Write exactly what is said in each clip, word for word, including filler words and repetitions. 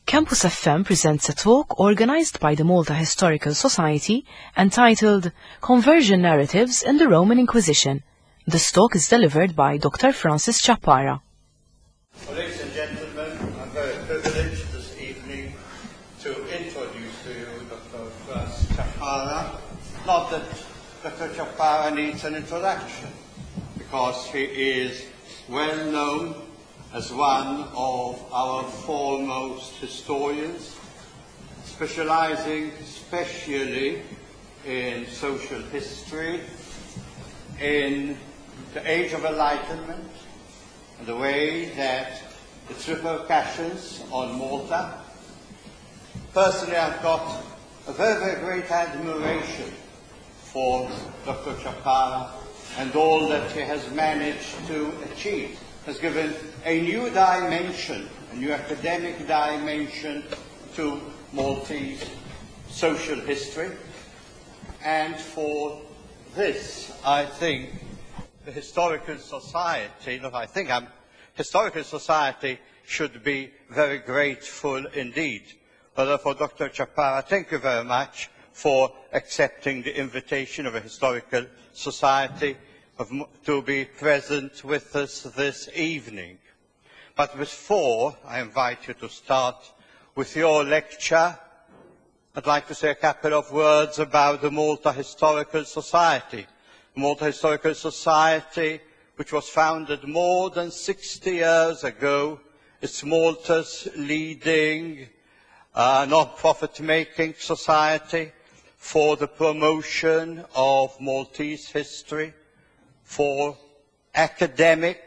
Campus F M presents a talk organized by the Malta Historical Society entitled Conversion Narratives in the Roman Inquisition. This talk is delivered by Doctor Francis Chappara. Well, ladies and gentlemen, I'm very privileged this evening to introduce to you Doctor Francis Chappara. Not that Doctor Chappara needs an introduction, because he is well known as one of our foremost historians, specializing especially in social history, in the Age of Enlightenment, and the way that its repercussions on Malta. Personally, I've got a very, very great admiration for Doctor Chappara and all that he has managed to achieve. Has given a new dimension, a new academic dimension to Maltese social history. And for this, I think the Historical Society, not I think, I'm, Historical Society should be very grateful indeed. But for Doctor Chappara, thank you very much for accepting the invitation of a Historical Society Of, to be present with us this evening. But before I invite you to start with your lecture, I'd like to say a couple of words about the Malta Historical Society. The Malta Historical Society, which was founded more than sixty years ago, is Malta's leading uh, non-profit making society for the promotion of Maltese history, for academic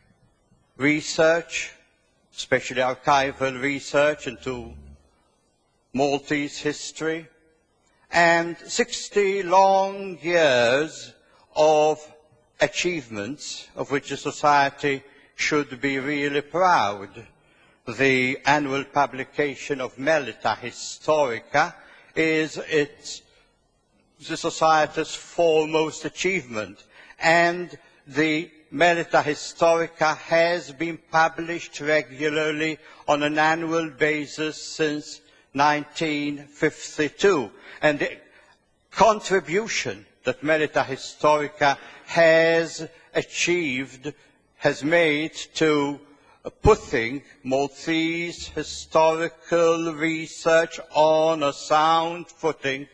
research, especially archival research into Maltese history, and sixty long years of achievements of which the Society should be really proud. The annual publication of Melita Historica is its, the Society's foremost achievement, and the Melita Historica has been published regularly on an annual basis since nineteen fifty-two. And the contribution that Melita Historica has achieved, has made to putting Maltese historical research on a sound footing,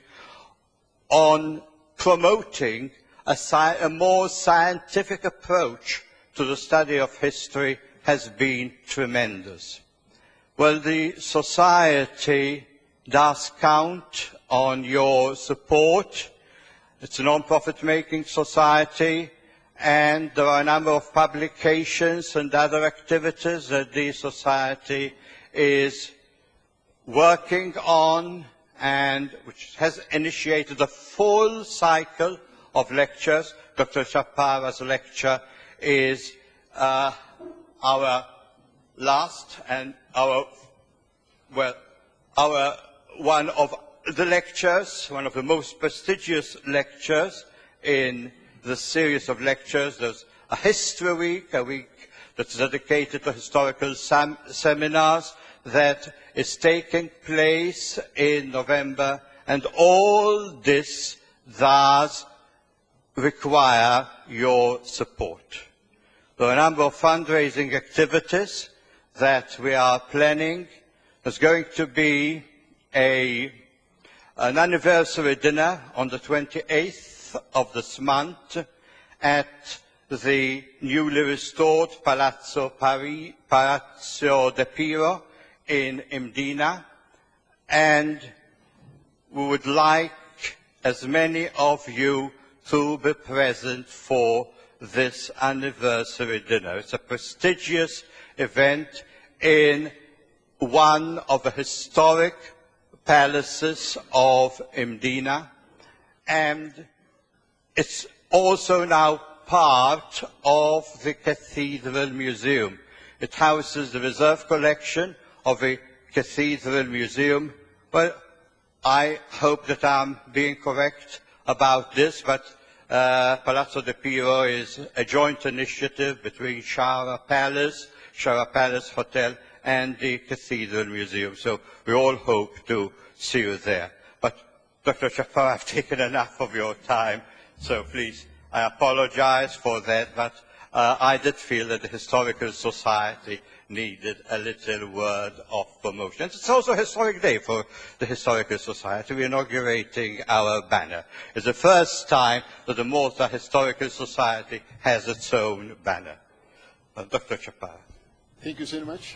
on promoting A, sci a more scientific approach to the study of history has been tremendous. Well, the Society does count on your support. It's a non-profit making society, and there are a number of publications and other activities that the Society is working on, and which has initiated a full cycle of lectures. Doctor Chappara's lecture is uh, our last and our, well, our one of the lectures, one of the most prestigious lectures in the series of lectures. There's a History Week, a week that's dedicated to historical sem seminars that is taking place in November, and all this does require your support. There are a number of fundraising activities that we are planning. There's going to be a, an anniversary dinner on the twenty-eighth of this month at the newly restored Palazzo, Pari, Palazzo De Piro in Mdina, and we would like as many of you to be present for this anniversary dinner. It's a prestigious event in one of the historic palaces of Mdina, and it's also now part of the Cathedral Museum. It houses the reserve collection of the Cathedral Museum. Well, I hope that I'm being correct about this, but uh, Palazzo De Piro is a joint initiative between Shara Palace, Shara Palace Hotel, and the Cathedral Museum. So we all hope to see you there. But Doctor Chapar, I've taken enough of your time, so please, I apologize for that, but uh, I did feel that the Historical Society needed a little word of promotion. It's also a historic day for the Historical Society. We're inaugurating our banner. It's the first time that the Malta Historical Society has its own banner. Uh, Doctor Chapar. Thank you so much.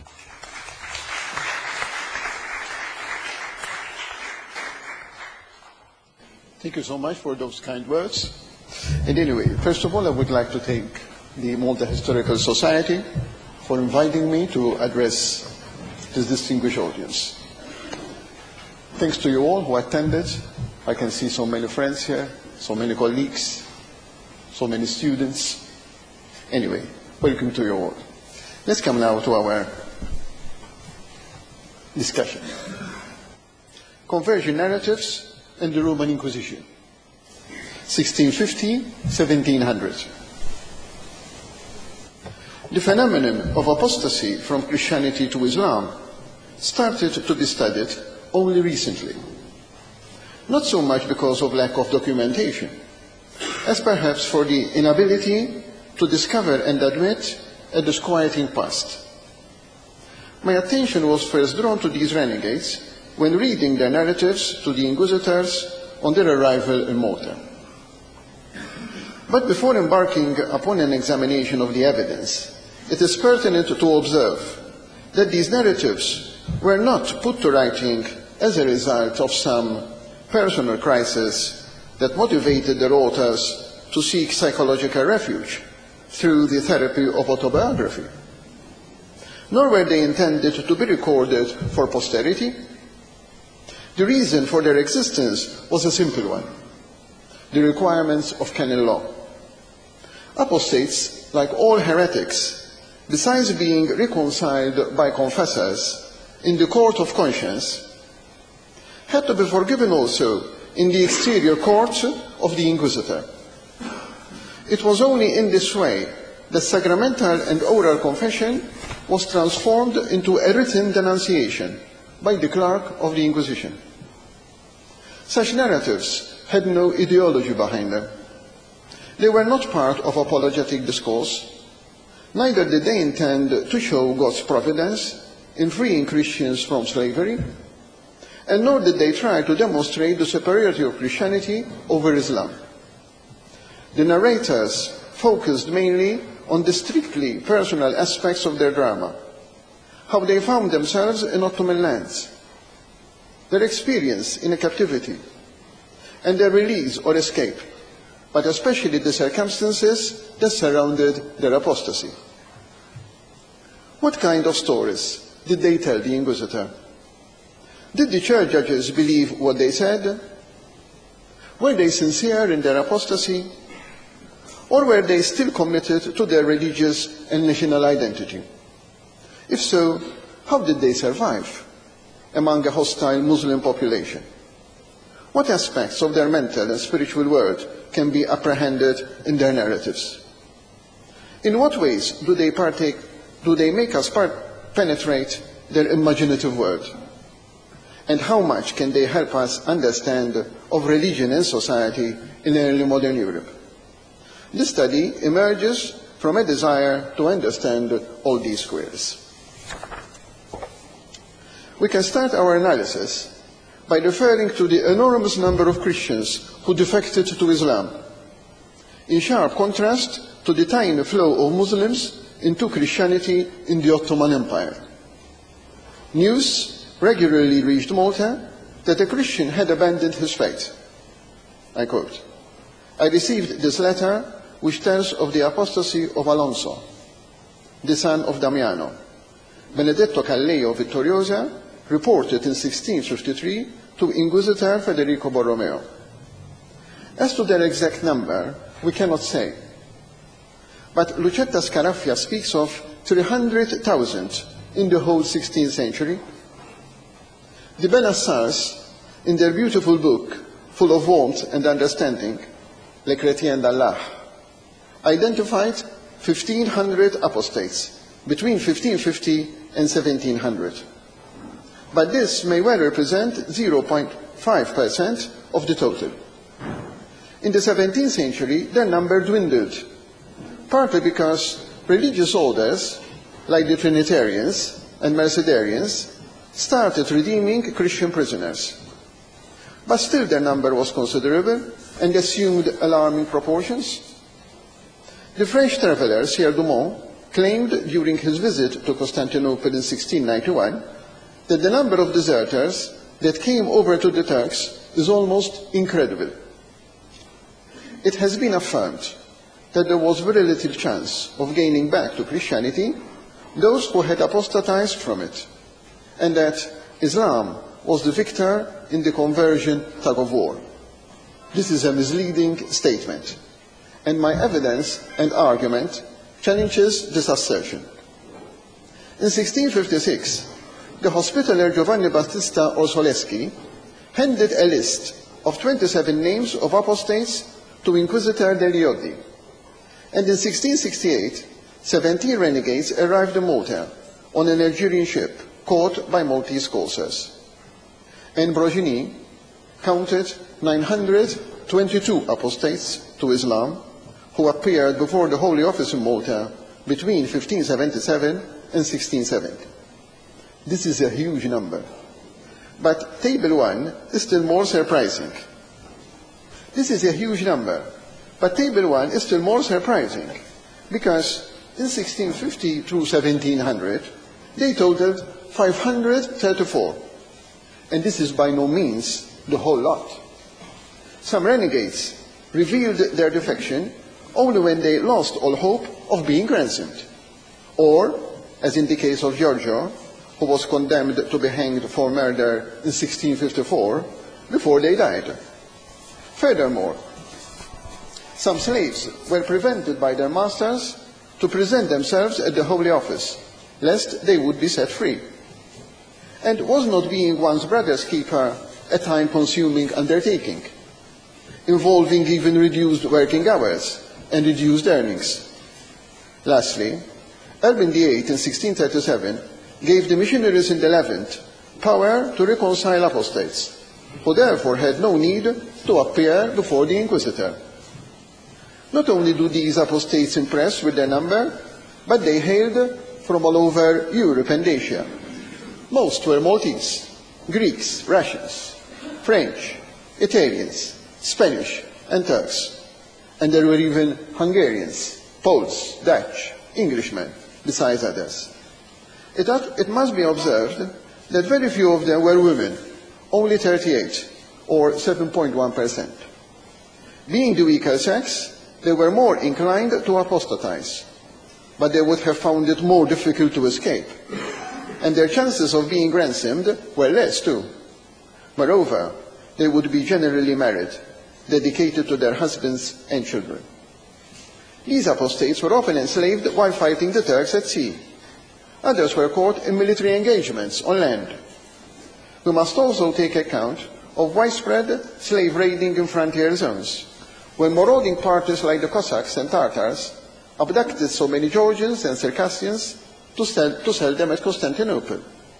Thank you so much for those kind words. And anyway, first of all, I would like to thank the Malta Historical Society for inviting me to address this distinguished audience. Thanks to you all who attended. I can see so many friends here, so many colleagues, so many students. Anyway, welcome to you all. Let's come now to our discussion. Conversion narratives and the Roman Inquisition, sixteen fifty to seventeen hundred. The phenomenon of apostasy from Christianity to Islam started to be studied only recently, not so much because of lack of documentation, as perhaps for the inability to discover and admit a disquieting past. My attention was first drawn to these renegades when reading their narratives to the inquisitors on their arrival in Malta. But before embarking upon an examination of the evidence, it is pertinent to observe that these narratives were not put to writing as a result of some personal crisis that motivated their authors to seek psychological refuge through the therapy of autobiography. Nor were they intended to be recorded for posterity. The reason for their existence was a simple one: the requirements of canon law. Apostates, like all heretics, besides being reconciled by confessors in the court of conscience, had to be forgiven also in the exterior court of the inquisitor. It was only in this way that sacramental and oral confession was transformed into a written denunciation by the clerk of the Inquisition. Such narratives had no ideology behind them. They were not part of apologetic discourse. Neither did they intend to show God's providence in freeing Christians from slavery, and nor did they try to demonstrate the superiority of Christianity over Islam. The narrators focused mainly on the strictly personal aspects of their drama, how they found themselves in Ottoman lands, their experience in a captivity, and their release or escape, but especially the circumstances that surrounded their apostasy. What kind of stories did they tell the inquisitor? Did the church judges believe what they said? Were they sincere in their apostasy? Or were they still committed to their religious and national identity? If so, how did they survive among a hostile Muslim population? What aspects of their mental and spiritual world can be apprehended in their narratives? In what ways do they partake, do they make us part, penetrate their imaginative world? And how much can they help us understand of religion and society in early modern Europe? This study emerges from a desire to understand all these squares. We can start our analysis by referring to the enormous number of Christians who defected to Islam, in sharp contrast to the tiny flow of Muslims into Christianity in the Ottoman Empire. News regularly reached Malta that a Christian had abandoned his faith. I quote, "I received this letter which tells of the apostasy of Alonso, the son of Damiano. Benedetto Calleo Vittoriosa reported in sixteen fifty-three to Inquisitor Federico Borromeo. As to their exact number, we cannot say. But Lucetta Scarafia speaks of three hundred thousand in the whole sixteenth century. The Benassars, in their beautiful book, full of warmth and understanding, Les Chrétiens d'Allah, identified fifteen hundred apostates between fifteen fifty and seventeen hundred. But this may well represent zero point five percent of the total. In the seventeenth century, their number dwindled, partly because religious orders, like the Trinitarians and Mercedarians, started redeeming Christian prisoners. But still their number was considerable and assumed alarming proportions. The French traveller Sieur Dumont claimed during his visit to Constantinople in sixteen ninety-one that the number of deserters that came over to the Turks is almost incredible. It has been affirmed that there was very little chance of gaining back to Christianity those who had apostatized from it, and that Islam was the victor in the conversion tug-of-war. This is a misleading statement, and my evidence and argument challenges this assertion. In sixteen fifty-six, the Hospitaller Giovanni Battista Orsoleschi handed a list of twenty-seven names of apostates to Inquisitor Deliodi, and in sixteen sixty-eight, seventeen renegades arrived in Malta on an Algerian ship caught by Maltese corsairs. And Brogini counted nine hundred twenty-two apostates to Islam who appeared before the Holy Office in Malta between fifteen seventy-seven and sixteen seventy. This is a huge number. But table one is still more surprising. This is a huge number, but table one is still more surprising because in sixteen fifty through seventeen hundred, they totaled five hundred thirty-four. And this is by no means the whole lot. Some renegades revealed their defection only when they lost all hope of being ransomed, or, as in the case of Giorgio, who was condemned to be hanged for murder in sixteen fifty-four, before they died. Furthermore, some slaves were prevented by their masters to present themselves at the Holy Office, lest they would be set free. And was not being one's brother's keeper a time-consuming undertaking, involving even reduced working hours and reduced earnings? Lastly, Urban the eighth in sixteen thirty-seven gave the missionaries in the Levant power to reconcile apostates, who therefore had no need to appear before the Inquisitor. Not only do these apostates impress with their number, but they hailed from all over Europe and Asia. Most were Maltese, Greeks, Russians, French, Italians, Spanish, and Turks. And there were even Hungarians, Poles, Dutch, Englishmen, besides others. It, it must be observed that very few of them were women, only thirty-eight, or seven point one percent. Being the weaker sex, they were more inclined to apostatize, but they would have found it more difficult to escape, and their chances of being ransomed were less too. Moreover, they would be generally married, dedicated to their husbands and children. These apostates were often enslaved while fighting the Turks at sea. Others were caught in military engagements on land. We must also take account of widespread slave raiding in frontier zones, when marauding parties like the Cossacks and Tartars abducted so many Georgians and Circassians to sell, to sell them at Constantinople.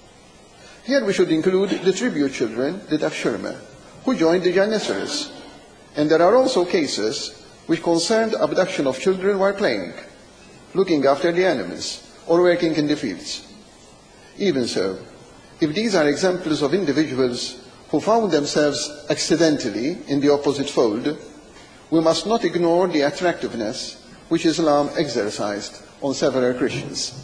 Here we should include the tribute children, the Dafshirme, who joined the Janissaries, and there are also cases which concerned abduction of children while playing, looking after the enemies, or working in the fields. Even so, if these are examples of individuals who found themselves accidentally in the opposite fold, we must not ignore the attractiveness which Islam exercised on several Christians.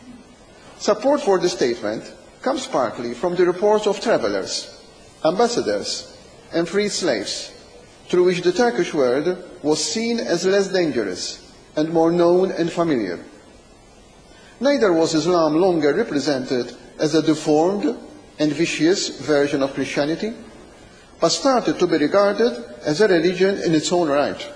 Support for this statement comes partly from the reports of travelers, ambassadors, and freed slaves, through which the Turkish world was seen as less dangerous and more known and familiar. Neither was Islam longer represented as a deformed and vicious version of Christianity, but started to be regarded as a religion in its own right.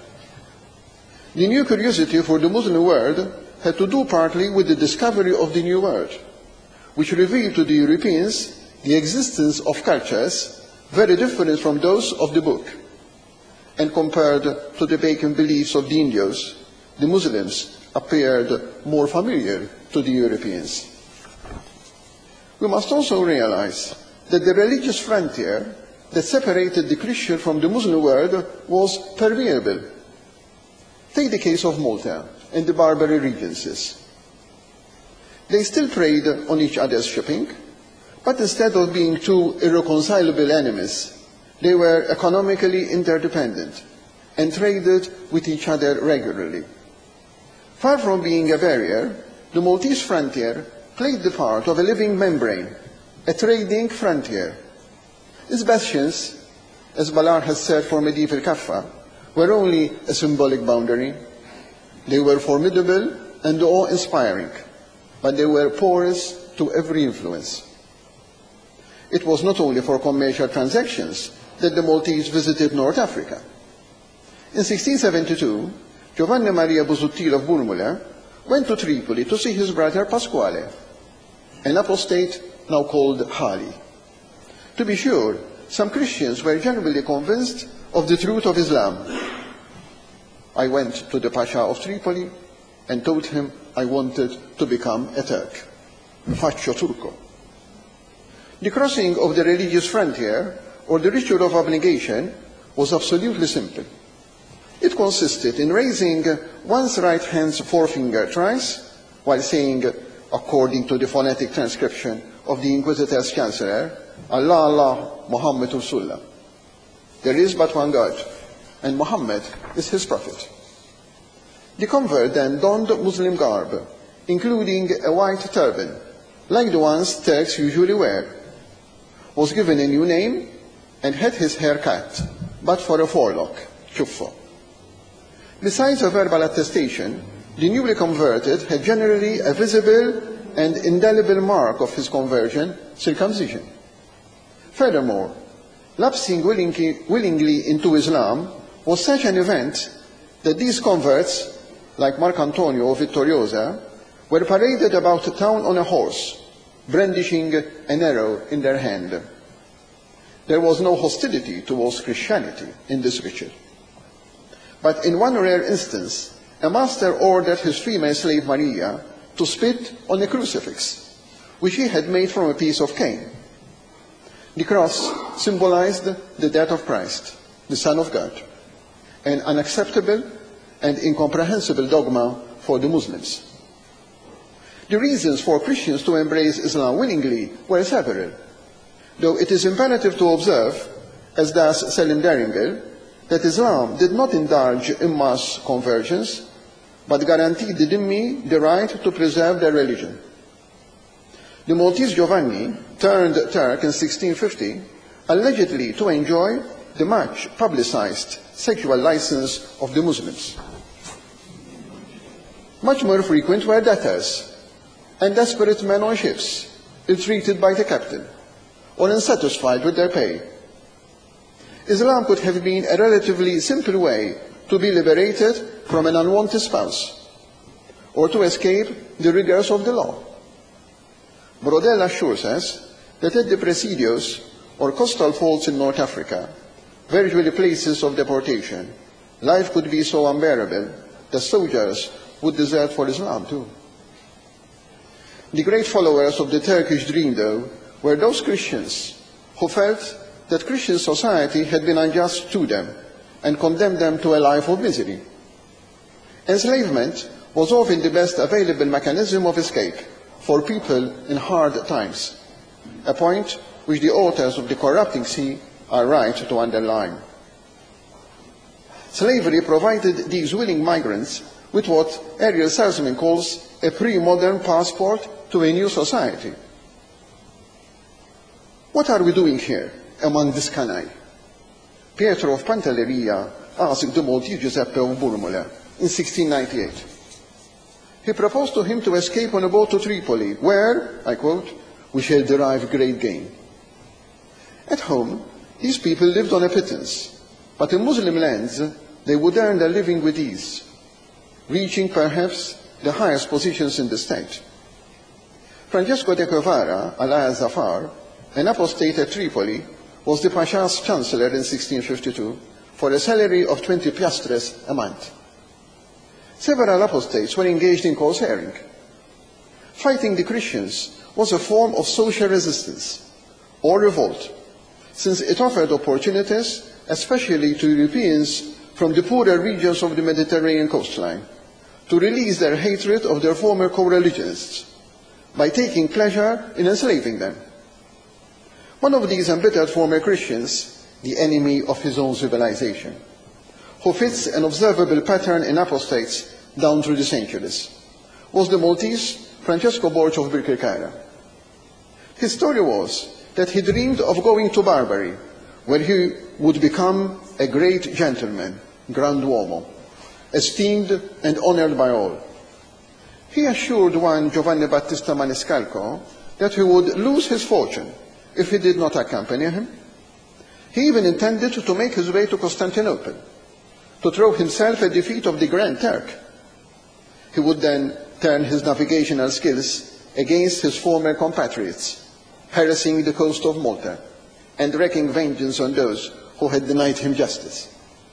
The new curiosity for the Muslim world had to do partly with the discovery of the New World, which revealed to the Europeans the existence of cultures very different from those of the book, and compared to the pagan beliefs of the Indios, the Muslims appeared more familiar to the Europeans. We must also realize that the religious frontier that separated the Christian from the Muslim world was permeable. Take the case of Malta and the Barbary Regencies. They still preyed on each other's shipping, but instead of being two irreconcilable enemies, they were economically interdependent and traded with each other regularly. Far from being a barrier, the Maltese frontier played the part of a living membrane, a trading frontier. Its bastions, as Ballard has said for medieval Kaffa, were only a symbolic boundary. They were formidable and awe-inspiring, but they were porous to every influence. It was not only for commercial transactions that the Maltese visited North Africa. In sixteen seventy-two, Giovanni Maria Busuttil of Burmula went to Tripoli to see his brother Pasquale, an apostate now called Hali. To be sure, some Christians were genuinely convinced of the truth of Islam. I went to the Pasha of Tripoli and told him I wanted to become a Turk. Faccio turco. The crossing of the religious frontier, or the ritual of obligation, was absolutely simple. It consisted in raising one's right hand's forefinger thrice, while saying, according to the phonetic transcription of the Inquisitor's Chancellor, Allah, Allah, Muhammad Rasulullah. There is but one God, and Muhammad is his prophet. The convert then donned Muslim garb, including a white turban, like the ones Turks usually wear, was given a new name, and had his hair cut, but for a forelock, chuffo. Besides a verbal attestation, the newly converted had generally a visible and indelible mark of his conversion, circumcision. Furthermore, lapsing willingly, willingly into Islam was such an event that these converts, like Marcantonio of Vittoriosa, were paraded about town on a horse, brandishing an arrow in their hand. There was no hostility towards Christianity in this ritual. But in one rare instance, a master ordered his female slave Maria to spit on a crucifix, which he had made from a piece of cane. The cross symbolized the death of Christ, the Son of God, an unacceptable and incomprehensible dogma for the Muslims. The reasons for Christians to embrace Islam willingly were several, though it is imperative to observe, as does Selim Deringel, that Islam did not indulge in mass conversions, but guaranteed the dhimmi the right to preserve their religion. The Maltese Giovanni turned Turk in sixteen fifty, allegedly to enjoy the much publicized sexual license of the Muslims. Much more frequent were debtors and desperate men on ships, ill-treated by the captain, or unsatisfied with their pay. Islam could have been a relatively simple way to be liberated from an unwanted spouse, or to escape the rigors of the law. Brodel assures us that at the Presidios, or coastal forts in North Africa, virtually places of deportation, life could be so unbearable that soldiers would desert for Islam too. The great followers of the Turkish dream, though, were those Christians who felt that Christian society had been unjust to them and condemned them to a life of misery. Enslavement was often the best available mechanism of escape for people in hard times, a point which the authors of The Corrupting Sea are right to underline. Slavery provided these willing migrants with what Ariel Salzman calls a pre-modern passport to a new society. What are we doing here among this canaille? Pietro of Pantelleria asked the Maltese Giuseppe of Burmula in sixteen ninety-eight. He proposed to him to escape on a boat to Tripoli, where, I quote, "we shall derive great gain." At home, these people lived on a pittance, but in Muslim lands, they would earn their living with ease, reaching perhaps the highest positions in the state. Francesco de Guevara, alias Zafar, an apostate at Tripoli, was the Pasha's chancellor in sixteen fifty-two for a salary of twenty piastres a month. Several apostates were engaged in corsair. Fighting the Christians was a form of social resistance or revolt, since it offered opportunities, especially to Europeans from the poorer regions of the Mediterranean coastline, to release their hatred of their former co-religionists by taking pleasure in enslaving them. One of these embittered former Christians, the enemy of his own civilization, who fits an observable pattern in apostates down through the centuries, was the Maltese Francesco Borgia of Birkirkara. His story was that he dreamed of going to Barbary, where he would become a great gentleman, grand uomo, esteemed and honored by all. He assured one Giovanni Battista Maniscalco that he would lose his fortune if he did not accompany him. He even intended to make his way to Constantinople, to throw himself at the feet of the Grand Turk. He would then turn his navigational skills against his former compatriots, harassing the coast of Malta and wreaking vengeance on those who had denied him justice.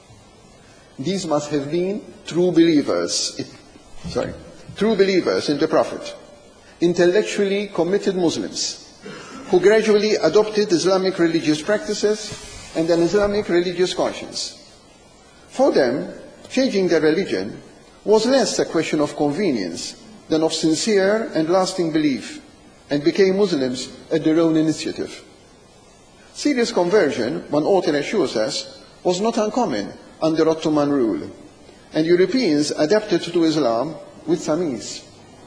These must have been true believers, sorry, true believers in the Prophet, intellectually committed Muslims, who gradually adopted Islamic religious practices and an Islamic religious conscience. For them, changing their religion was less a question of convenience than of sincere and lasting belief, and became Muslims at their own initiative. Serious conversion, one author assures us, was not uncommon under Ottoman rule, and Europeans adapted to Islam with some ease.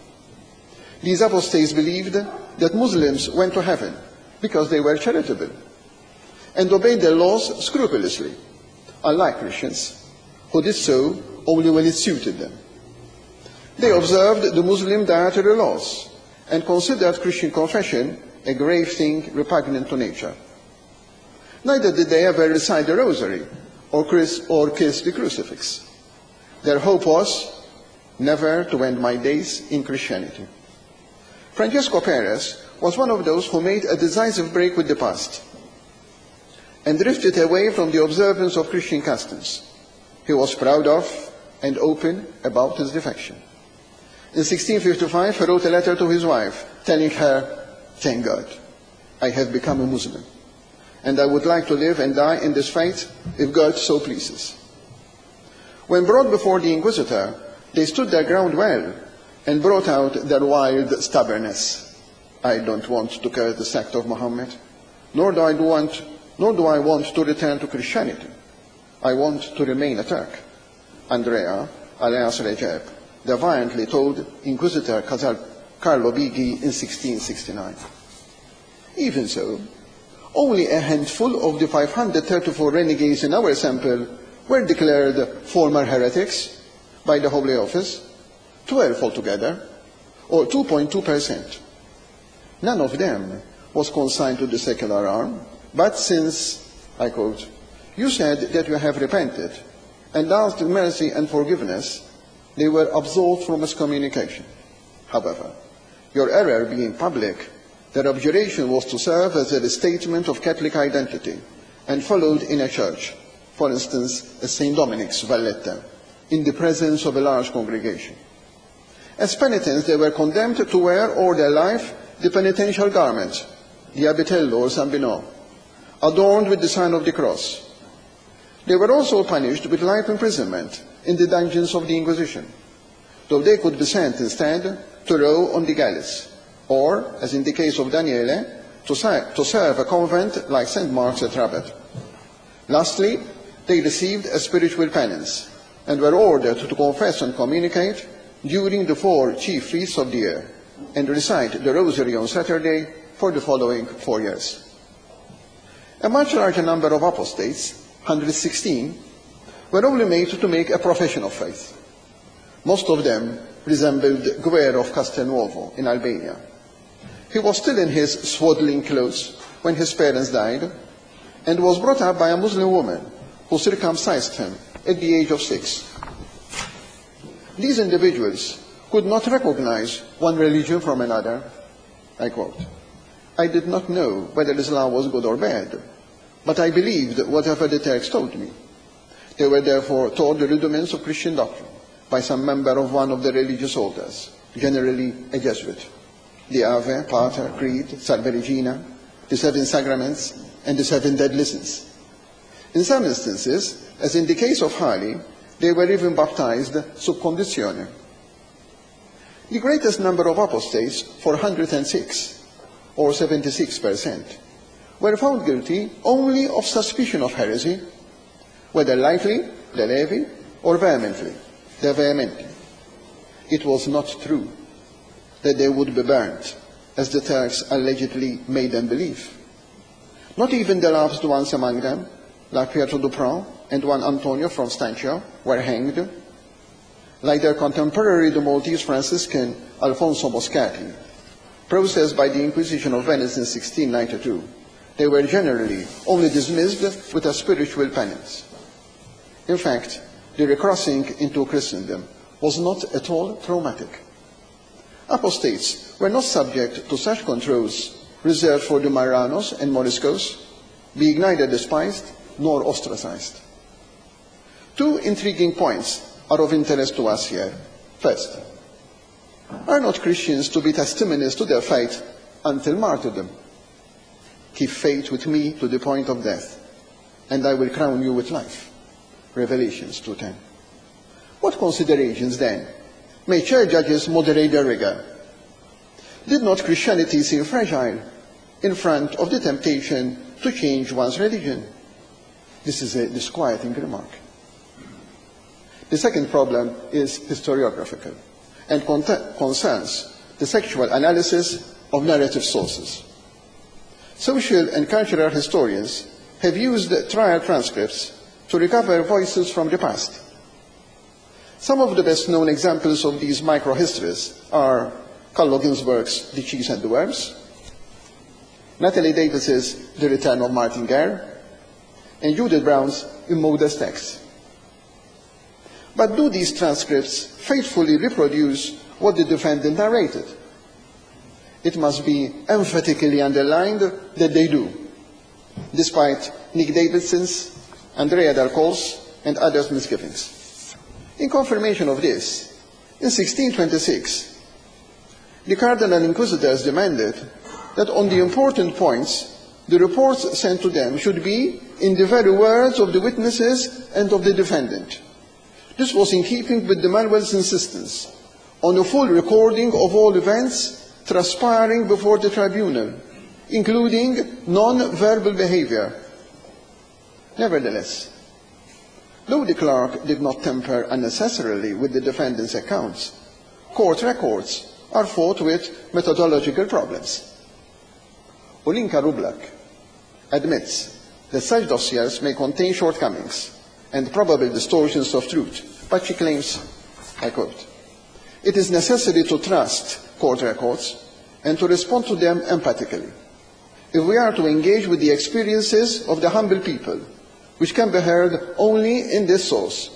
These apostates believed that Muslims went to heaven because they were charitable and obeyed their laws scrupulously, unlike Christians, who did so only when it suited them. They observed the Muslim dietary laws and considered Christian confession a grave thing repugnant to nature. Neither did they ever recite the rosary or kiss, or kiss the crucifix. Their hope was never to end my days in Christianity. Francesco Perez was one of those who made a decisive break with the past and drifted away from the observance of Christian customs. He was proud of and open about his defection. In sixteen fifty-five, he wrote a letter to his wife, telling her, "Thank God, I have become a Muslim, and I would like to live and die in this faith if God so pleases." When brought before the Inquisitor, they stood their ground well and brought out their wild stubbornness. "I don't want to curse the sect of Muhammad, nor do I want, nor do I want to return to Christianity. I want to remain a Turk." Andrea, alias Recep, defiantly told Inquisitor Carlo Bighi in sixteen sixty-nine. Even so, only a handful of the five hundred thirty-four renegades in our sample were declared former heretics by the Holy Office, twelve altogether, or two point two percent. None of them was consigned to the secular arm, but since, I quote, "you said that you have repented and asked mercy and forgiveness," they were absolved from excommunication. However, your error being public, their abjuration was to serve as a restatement of Catholic identity and followed in a church, for instance, at Saint Dominic's, Valletta, in the presence of a large congregation. As penitents, they were condemned to wear all their life the penitential garment, the abitello or sambino, adorned with the sign of the cross. They were also punished with life imprisonment in the dungeons of the Inquisition, though they could be sent instead to row on the galleys, or, as in the case of Daniele, to, to serve a convent like Saint Mark's at Rabat. Lastly, they received a spiritual penance and were ordered to confess and communicate during the four chief feasts of the year and recite the Rosary on Saturday for the following four years. A much larger number of apostates, one hundred sixteen, were only made to make a profession of faith. Most of them resembled Guerre of Castelnuovo in Albania. He was still in his swaddling clothes when his parents died and was brought up by a Muslim woman who circumcised him at the age of six. These individuals could not recognize one religion from another. I quote, "I did not know whether Islam was good or bad, but I believed whatever the text told me. They were therefore taught the rudiments of Christian doctrine by some member of one of the religious orders, generally a Jesuit. the Ave, Pater, Creed, Salve Regina, the seven sacraments, and the seven dead listens. In some instances, as in the case of Hali, they were even baptized sub conditione. The greatest number of apostates, four hundred six, or seventy-six percent, were found guilty only of suspicion of heresy, whether lightly, de levi, or vehemently, de vehementi. It was not true that they would be burnt, as the Turks allegedly made them believe. Not even the last ones among them, like Pietro Duprat and one Antonio from Stancio, were hanged. Like their contemporary, the Maltese Franciscan Alfonso Moscati, processed by the Inquisition of Venice in sixteen ninety-two, they were generally only dismissed with a spiritual penance. In fact, the recrossing into Christendom was not at all traumatic. Apostates were not subject to such controls reserved for the Marranos and Moriscos, being neither despised nor ostracized. Two intriguing points are of interest to us here. First, are not Christians to be testimonies to their faith until martyrdom? Keep faith with me to the point of death, and I will crown you with life. Revelations two ten. What considerations, then, may church judges moderate their rigor? Did not Christianity seem fragile in front of the temptation to change one's religion? This is a disquieting remark. The second problem is historiographical and concerns the sexual analysis of narrative sources. Social and cultural historians have used trial transcripts to recover voices from the past. Some of the best-known examples of these micro-histories are Carlo Ginzburg's The Cheese and the Worms, Natalie Davis's The Return of Martin Guerre, and Judith Brown's In Modest Texts. But do these transcripts faithfully reproduce what the defendant narrated? It must be emphatically underlined that they do, despite Nick Davidson's, Andrea Del Col's, and others' misgivings. In confirmation of this, in sixteen twenty-six, the Cardinal Inquisitors demanded that on the important points, the reports sent to them should be in the very words of the witnesses and of the defendant. This was in keeping with de Manuel's insistence on a full recording of all events transpiring before the tribunal, including non-verbal behavior. Nevertheless, though the clerk did not tamper unnecessarily with the defendant's accounts, court records are fraught with methodological problems. Olinka Rublak admits that such dossiers may contain shortcomings and probable distortions of truth, but she claims, I quote, "It is necessary to trust court records and to respond to them empathically, if we are to engage with the experiences of the humble people, which can be heard only in this source."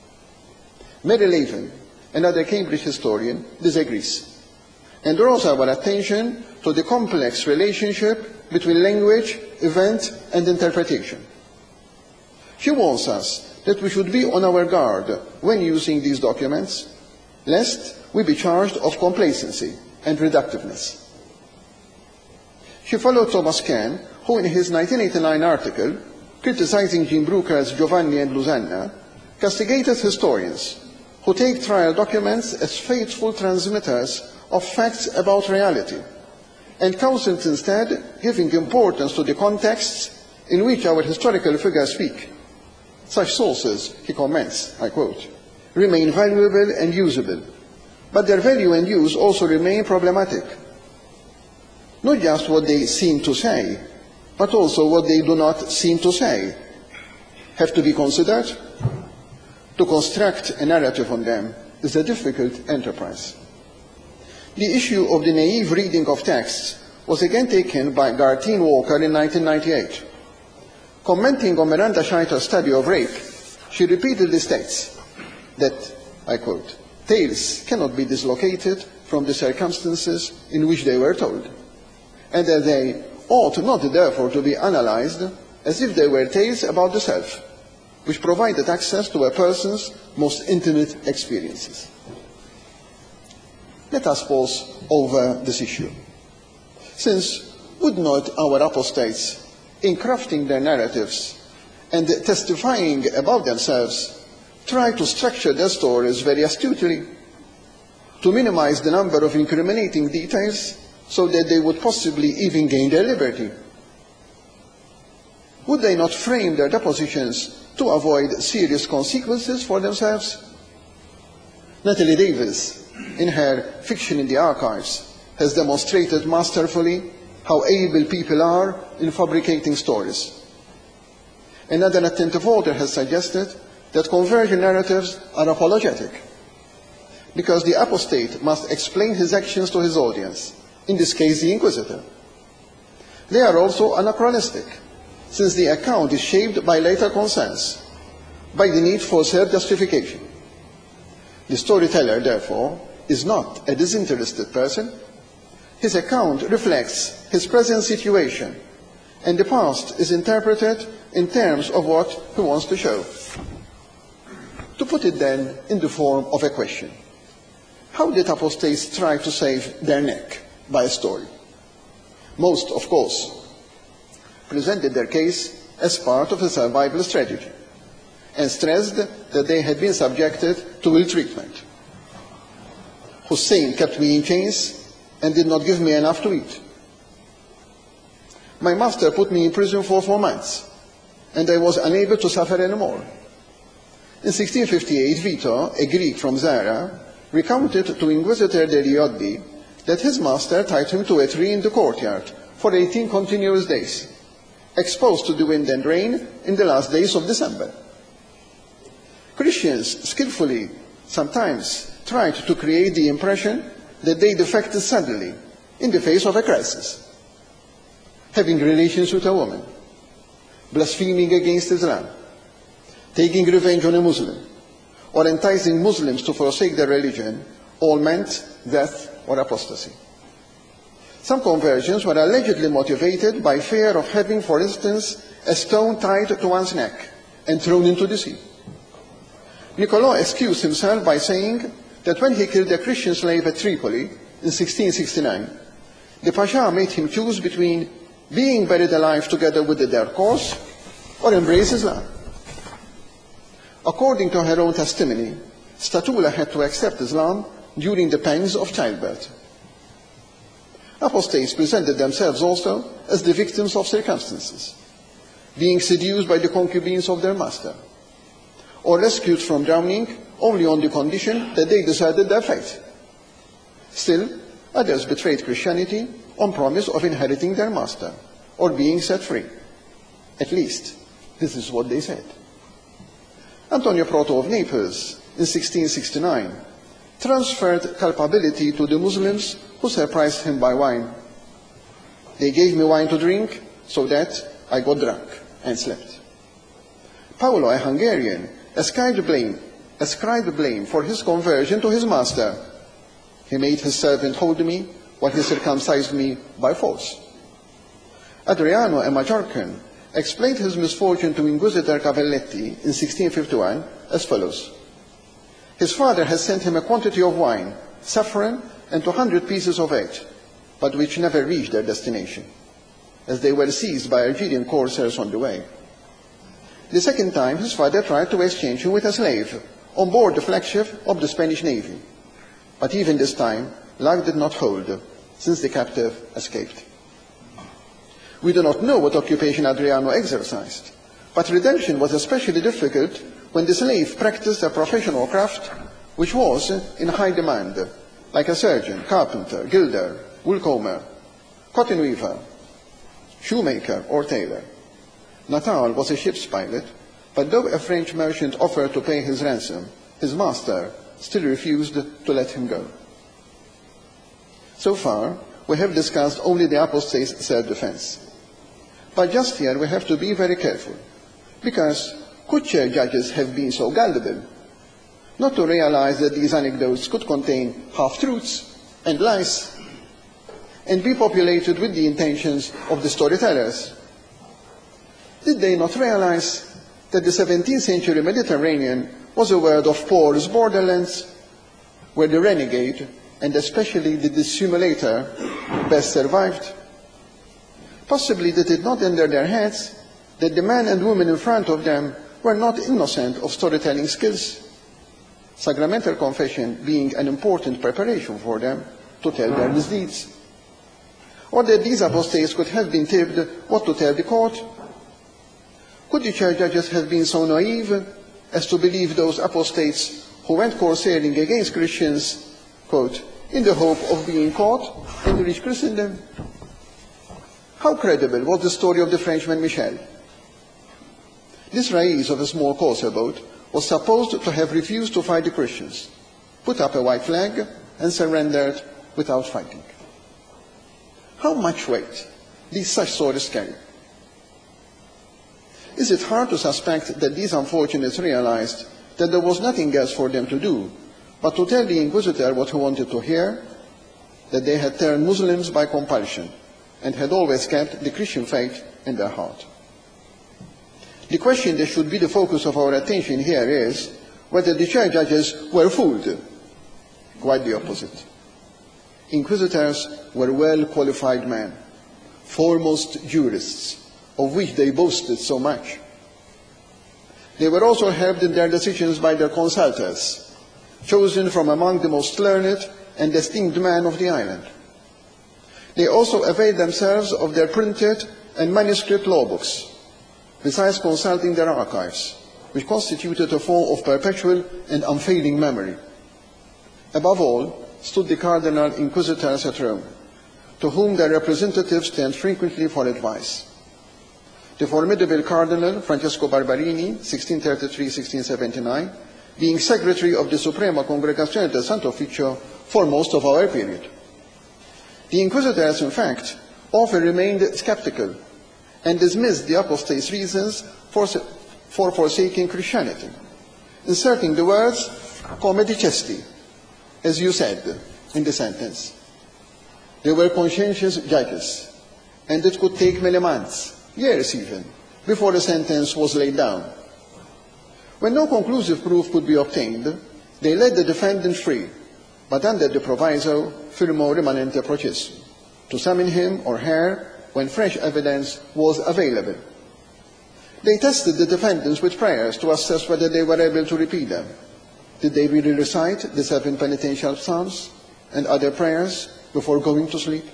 Mary Lavin, another Cambridge historian, disagrees and draws our attention to the complex relationship between language, event, and interpretation. She warns us that we should be on our guard when using these documents, lest we be charged of complacency and reductiveness. She followed Thomas Kahn, who in his nineteen eighty-nine article, criticizing Jean Bruker's Giovanni and Lusanna, castigated historians who take trial documents as faithful transmitters of facts about reality, and counseled instead giving importance to the contexts in which our historical figures speak. Such sources, he comments, I quote, remain valuable and usable, but their value and use also remain problematic. Not just what they seem to say, but also what they do not seem to say, have to be considered. To construct a narrative on them is a difficult enterprise. The issue of the naive reading of texts was again taken by Gartine Walker in nineteen ninety-eight. Commenting on Miranda Scheiter's study of rape, she repeatedly states that, I quote, "Tales cannot be dislocated from the circumstances in which they were told, and that they ought not therefore to be analyzed as if they were tales about the self, which provided access to a person's most intimate experiences." Let us pause over this issue. Since would not our apostates, in crafting their narratives and testifying about themselves, try to structure their stories very astutely, to minimize the number of incriminating details so that they would possibly even gain their liberty? Would they not frame their depositions to avoid serious consequences for themselves? Natalie Davis, in her Fiction in the Archives, has demonstrated masterfully how able people are in fabricating stories. Another attentive author has suggested that conversion narratives are apologetic, because the apostate must explain his actions to his audience, in this case the inquisitor. They are also anachronistic, since the account is shaped by later concerns, by the need for self-justification. The storyteller, therefore, is not a disinterested person. His account reflects his present situation, and the past is interpreted in terms of what he wants to show. To put it then in the form of a question, how did apostates try to save their neck by a story? Most, of course, presented their case as part of a survival strategy and stressed that they had been subjected to ill treatment. Hussein kept me in chains and did not give me enough to eat. My master put me in prison for four months, and I was unable to suffer anymore. In sixteen fifty-eight, Vito, a Greek from Zara, recounted to Inquisitor Delioddi that his master tied him to a tree in the courtyard for eighteen continuous days, exposed to the wind and rain in the last days of December. Christians skillfully sometimes tried to create the impression that they defected suddenly in the face of a crisis, having relations with a woman, blaspheming against Islam, taking revenge on a Muslim, or enticing Muslims to forsake their religion, all meant death or apostasy. Some conversions were allegedly motivated by fear of having, for instance, a stone tied to one's neck and thrown into the sea. Nicolò excused himself by saying that when he killed a Christian slave at Tripoli in sixteen sixty-nine, the Pasha made him choose between being buried alive together with the dead corpse or embrace Islam. According to her own testimony, Statula had to accept Islam during the pangs of childbirth. Apostates presented themselves also as the victims of circumstances, being seduced by the concubines of their master, or rescued from drowning only on the condition that they deserted their faith. Still, others betrayed Christianity on promise of inheriting their master or being set free. At least, this is what they said. Antonio Proto of Naples, in sixteen sixty-nine, transferred culpability to the Muslims who surprised him by wine. They gave me wine to drink, so that I got drunk and slept. Paolo, a Hungarian, ascribed blame, ascribed blame for his conversion to his master. He made his servant hold me while he circumcised me by force. Adriano, a Majorcan, explained his misfortune to Inquisitor Cavalletti in sixteen fifty-one as follows. His father had sent him a quantity of wine, saffron, and two hundred pieces of egg, but which never reached their destination, as they were seized by Algerian corsairs on the way. The second time, his father tried to exchange him with a slave on board the flagship of the Spanish Navy. But even this time, luck did not hold, since the captive escaped. We do not know what occupation Adriano exercised, but redemption was especially difficult when the slave practiced a professional craft which was in high demand, like a surgeon, carpenter, gilder, woolcomber, cotton weaver, shoemaker, or tailor. Natal was a ship's pilot, but though a French merchant offered to pay his ransom, his master still refused to let him go. So far, we have discussed only the apostate's self-defense. But just here we have to be very careful, because could church judges have been so gullible not to realize that these anecdotes could contain half-truths and lies, and be populated with the intentions of the storytellers? Did they not realize that the seventeenth century Mediterranean was a world of porous borderlands, where the renegade, and especially the dissimulator, best survived? Possibly did it not enter their heads that the men and women in front of them were not innocent of storytelling skills, sacramental confession being an important preparation for them to tell their misdeeds. Or that these apostates could have been tipped what to tell the court. Could the church judges have been so naive as to believe those apostates who went corsailing against Christians, quote, in the hope of being caught and reach Christendom? How credible was the story of the Frenchman Michel? This rais of a small corsair boat was supposed to have refused to fight the Christians, put up a white flag, and surrendered without fighting. How much weight these such stories carry? Is it hard to suspect that these unfortunates realized that there was nothing else for them to do but to tell the inquisitor what he wanted to hear, that they had turned Muslims by compulsion and had always kept the Christian faith in their heart? The question that should be the focus of our attention here is whether the church judges were fooled. Quite the opposite. Inquisitors were well-qualified men, foremost jurists, of which they boasted so much. They were also helped in their decisions by their consultors, chosen from among the most learned and esteemed men of the island. They also availed themselves of their printed and manuscript law books, besides consulting their archives, which constituted a form of perpetual and unfailing memory. Above all, stood the cardinal inquisitors at Rome, to whom their representatives turned frequently for advice. The formidable Cardinal Francesco Barbarini, sixteen thirty-three to sixteen seventy-nine, being secretary of the Suprema Congregazione del Santo Ufficio for most of our period. The inquisitors, in fact, often remained skeptical and dismissed the apostates' reasons for, for forsaking Christianity, inserting the words, come dicesti, as you said in the sentence. They were conscientious judges, and it could take many months, years even, before the sentence was laid down. When no conclusive proof could be obtained, they let the defendant free, but under the proviso firmo remanente processo, to summon him or her when fresh evidence was available. They tested the defendants with prayers to assess whether they were able to repeat them. Did they really recite the seven penitential psalms and other prayers before going to sleep?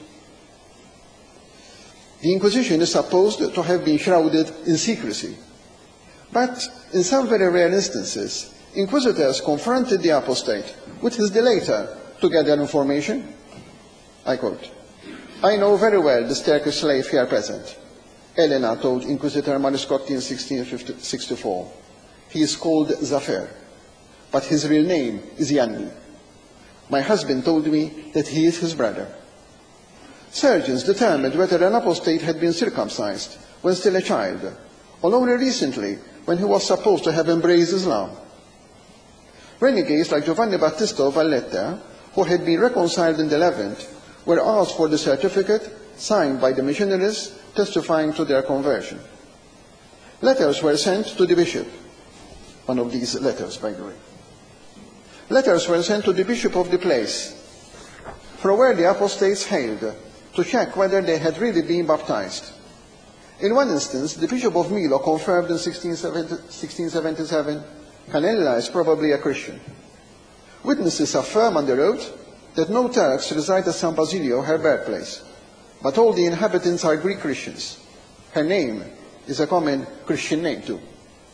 The Inquisition is supposed to have been shrouded in secrecy. But in some very rare instances, inquisitors confronted the apostate with his delator to gather information. I quote, I know very well this Turkish slave here present, Elena told Inquisitor Mariscotti in sixteen sixty-four. He is called Zafer, but his real name is Yanni. My husband told me that he is his brother. Surgeons determined whether an apostate had been circumcised when still a child, or only recently when he was supposed to have embraced Islam. Renegades like Giovanni Battista of Valletta, who had been reconciled in the Levant, were asked for the certificate signed by the missionaries testifying to their conversion. Letters were sent to the bishop. One of these letters, by the way. Letters were sent to the bishop of the place, from where the apostates hailed, to check whether they had really been baptized. In one instance, the Bishop of Milo confirmed in sixteen seventy-seven, Canella is probably a Christian. Witnesses affirm under oath that no Turks reside at San Basilio, her birthplace, but all the inhabitants are Greek Christians. Her name is a common Christian name too.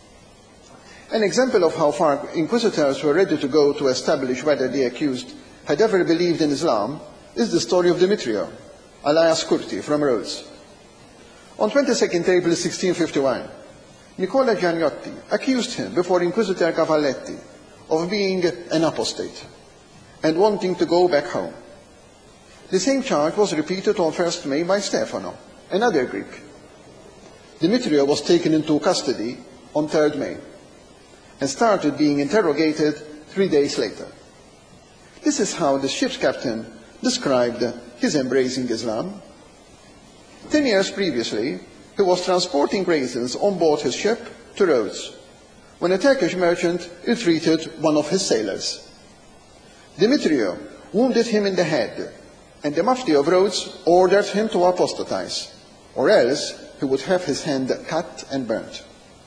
An example of how far inquisitors were ready to go to establish whether the accused had ever believed in Islam is the story of Demetrio, alias Curti, from Rhodes. On twenty-second April sixteen fifty-one, Nicola Giannotti accused him before Inquisitor Cavalletti of being an apostate and wanting to go back home. The same charge was repeated on first May by Stefano, another Greek. Demetrio was taken into custody on third May and started being interrogated three days later. This is how the ship's captain described his embracing Islam. Ten years previously, he was transporting raisins on board his ship to Rhodes, when a Turkish merchant ill-treated one of his sailors. Demetrio wounded him in the head, and the Mufti of Rhodes ordered him to apostatize, or else he would have his hand cut and burnt.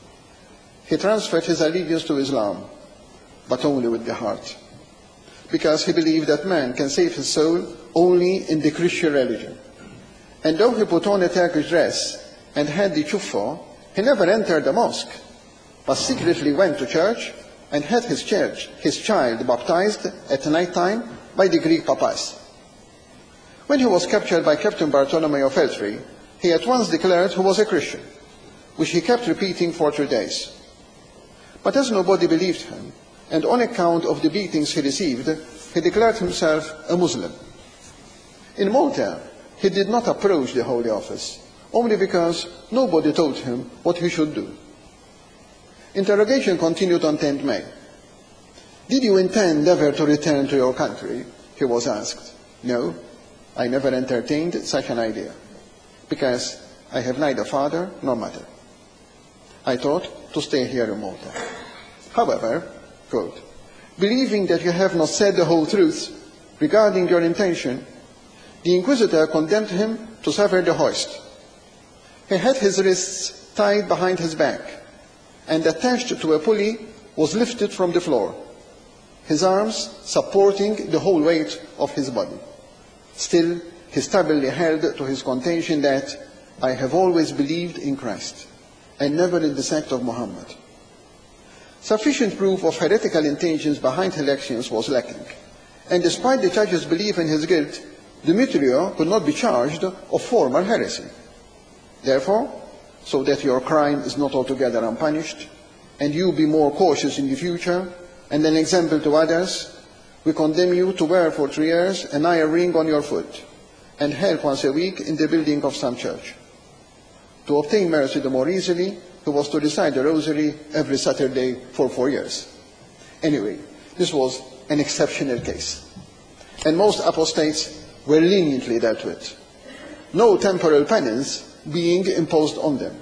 He transferred his allegiance to Islam, but only with the heart, because he believed that man can save his soul only in the Christian religion. And though he put on a Turkish dress and had the chuffah, he never entered the mosque, but secretly went to church and had his church, his child baptized at night time by the Greek papas. When he was captured by Captain Bartholomew of Elstree, he at once declared he was a Christian, which he kept repeating for three days. But as nobody believed him, and on account of the beatings he received, he declared himself a Muslim. In Malta, he did not approach the Holy Office, only because nobody told him what he should do. Interrogation continued on tenth May. Did you intend ever to return to your country? He was asked. No, I never entertained such an idea, because I have neither father nor mother. I thought to stay here in Malta. However, quote, believing that you have not said the whole truth regarding your intention, the Inquisitor condemned him to suffer the hoist. He had his wrists tied behind his back, and attached to a pulley was lifted from the floor, his arms supporting the whole weight of his body. Still, he stubbornly held to his contention that I have always believed in Christ, and never in the sect of Muhammad. Sufficient proof of heretical intentions behind his actions was lacking, and despite the judge's belief in his guilt, Demetrio could not be charged of formal heresy. Therefore, so that your crime is not altogether unpunished, and you be more cautious in the future, and an example to others, we condemn you to wear for three years an iron ring on your foot, and help once a week in the building of some church. To obtain mercy the more easily, he was to recite the rosary every Saturday for four years. Anyway, this was an exceptional case, and most apostates were leniently dealt with, no temporal penance being imposed on them.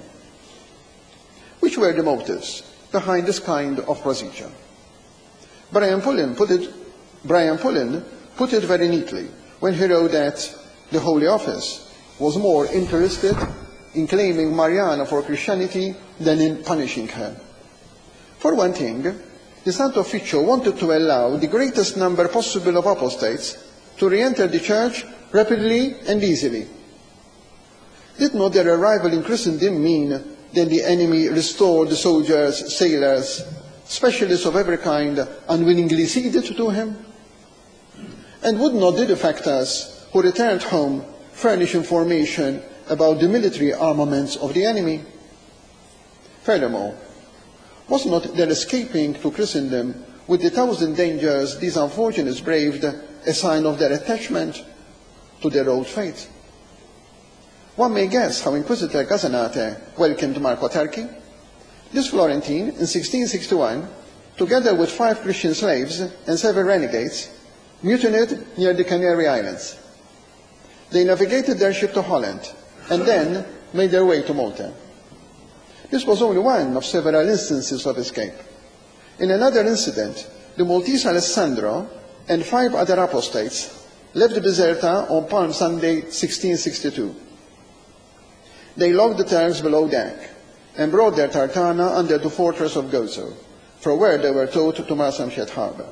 Which were the motives behind this kind of procedure? Brian Pullen put it, Brian Pullen put it very neatly when he wrote that the Holy Office was more interested in claiming Mariana for Christianity than in punishing her. For one thing, the Santo Officio wanted to allow the greatest number possible of apostates to re-enter the Church rapidly and easily. Did not their arrival in Christendom mean that the enemy restored the soldiers, sailors, specialists of every kind unwillingly ceded to him? And would not the defectors who returned home furnish information about the military armaments of the enemy? Furthermore, was not their escaping to Christendom with the thousand dangers these unfortunates braved a sign of their attachment to their old faith? One may guess how Inquisitor Gazzanate welcomed Marco Tarchi. This Florentine, in sixteen sixty-one, together with five Christian slaves and seven renegades, mutinied near the Canary Islands. They navigated their ship to Holland, and then made their way to Malta. This was only one of several instances of escape. In another incident, the Maltese Alessandro and five other apostates left Bizerta on Palm Sunday, sixteen sixty-two. They locked the Turks below deck and brought their tartana under the fortress of Gozo, from where they were towed to Marsamxett harbor.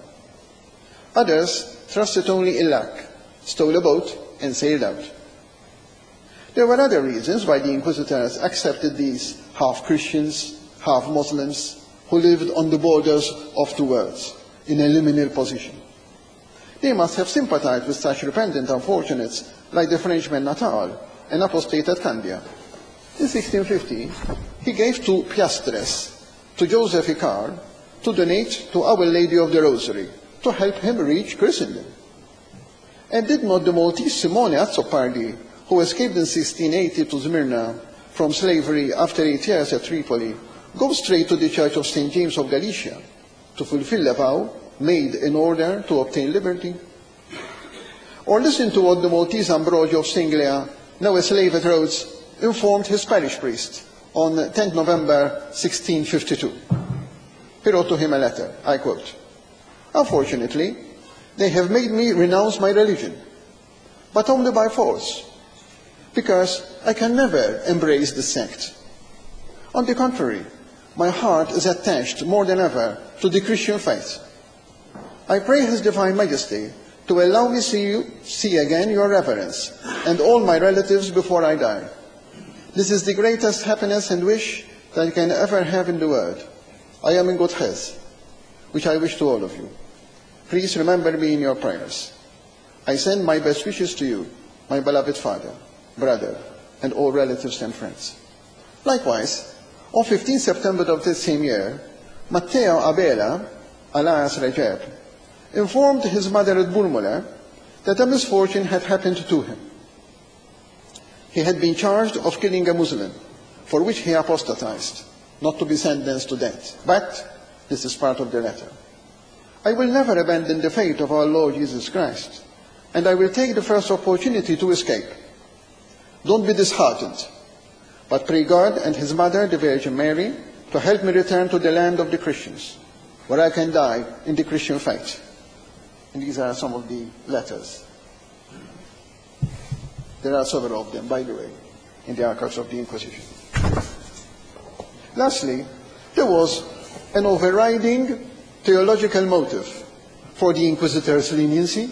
Others trusted only in luck, stole a boat and sailed out. There were other reasons why the Inquisitors accepted these half-Christians, half-Muslims, who lived on the borders of two worlds, in a liminal position. They must have sympathized with such repentant unfortunates like the Frenchman Natal, an apostate at Candia. In sixteen fifty, he gave two piastres to Joseph Icare to donate to Our Lady of the Rosary to help him reach Christendom. And did not the Maltese Simone Azzopardi, who escaped in sixteen eighty to Smyrna from slavery after eight years at Tripoli, go straight to the Church of Saint James of Galicia to fulfill a vow made in order to obtain liberty? Or listen to what the Maltese Ambrogio of Singlia, now a slave at Rhodes, informed his parish priest on tenth November sixteen fifty-two. He wrote to him a letter, I quote, "Unfortunately, they have made me renounce my religion, but only by force. because I can never embrace the sect. On the contrary, my heart is attached more than ever to the Christian faith. I pray His Divine Majesty to allow me see you, see again your reverence and all my relatives before I die. This is the greatest happiness and wish that I can ever have in the world. I am in good health, which I wish to all of you. Please remember me in your prayers. I send my best wishes to you, my beloved father, brother, and all relatives and friends. Likewise, on fifteenth September of this same year, Matteo Abela, alias Recep, informed his mother at Burmula that a misfortune had happened to him. He had been charged of killing a Muslim, for which he apostatized, not to be sentenced to death. But this is part of the letter. I will never abandon the faith of our Lord Jesus Christ, and I will take the first opportunity to escape. Don't be disheartened, but pray God and His Mother, the Virgin Mary, to help me return to the land of the Christians, where I can die in the Christian faith. And these are some of the letters. There are several of them, by the way, in the archives of the Inquisition. Lastly, there was an overriding theological motive for the Inquisitors' leniency.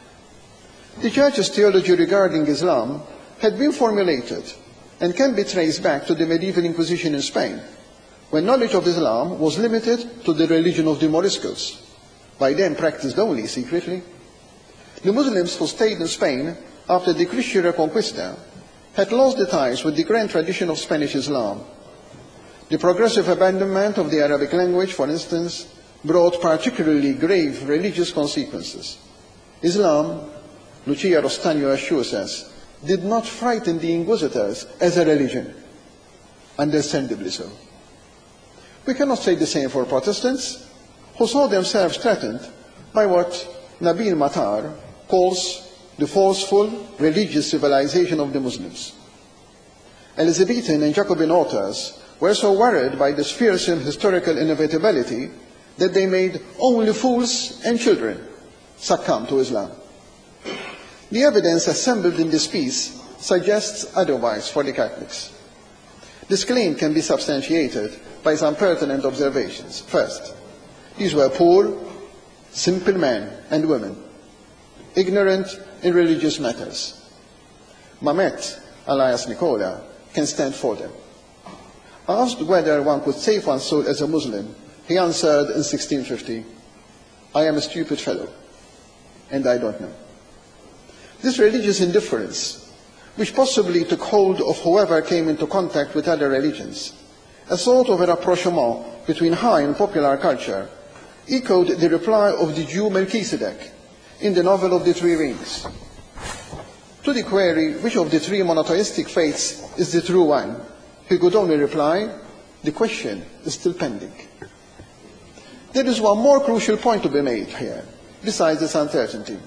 The Church's theology regarding Islam had been formulated and can be traced back to the medieval Inquisition in Spain, when knowledge of Islam was limited to the religion of the Moriscos, by then practiced only secretly. The Muslims who stayed in Spain after the Christian Reconquista had lost the ties with the grand tradition of Spanish Islam. The progressive abandonment of the Arabic language, for instance, brought particularly grave religious consequences. Islam, Lucia Rostaño assures us, did not frighten the Inquisitors as a religion, understandably so. We cannot say the same for Protestants, who saw themselves threatened by what Nabil Matar calls the forceful religious civilization of the Muslims. Elizabethan and Jacobin authors were so worried by this fearsome historical inevitability that they made only fools and children succumb to Islam. The evidence assembled in this piece suggests otherwise for the Catholics. This claim can be substantiated by some pertinent observations. First, these were poor, simple men and women, ignorant in religious matters. Mamet, alias Nicola, can stand for them. Asked whether one could save one's soul as a Muslim, he answered in sixteen fifty, "I am a stupid fellow, and I don't know." This religious indifference, which possibly took hold of whoever came into contact with other religions, a sort of a rapprochement between high and popular culture, echoed the reply of the Jew Melchizedek in the novel of the Three Rings. To the query, which of the three monotheistic faiths is the true one, he could only reply, the question is still pending. There is one more crucial point to be made here, besides this uncertainty.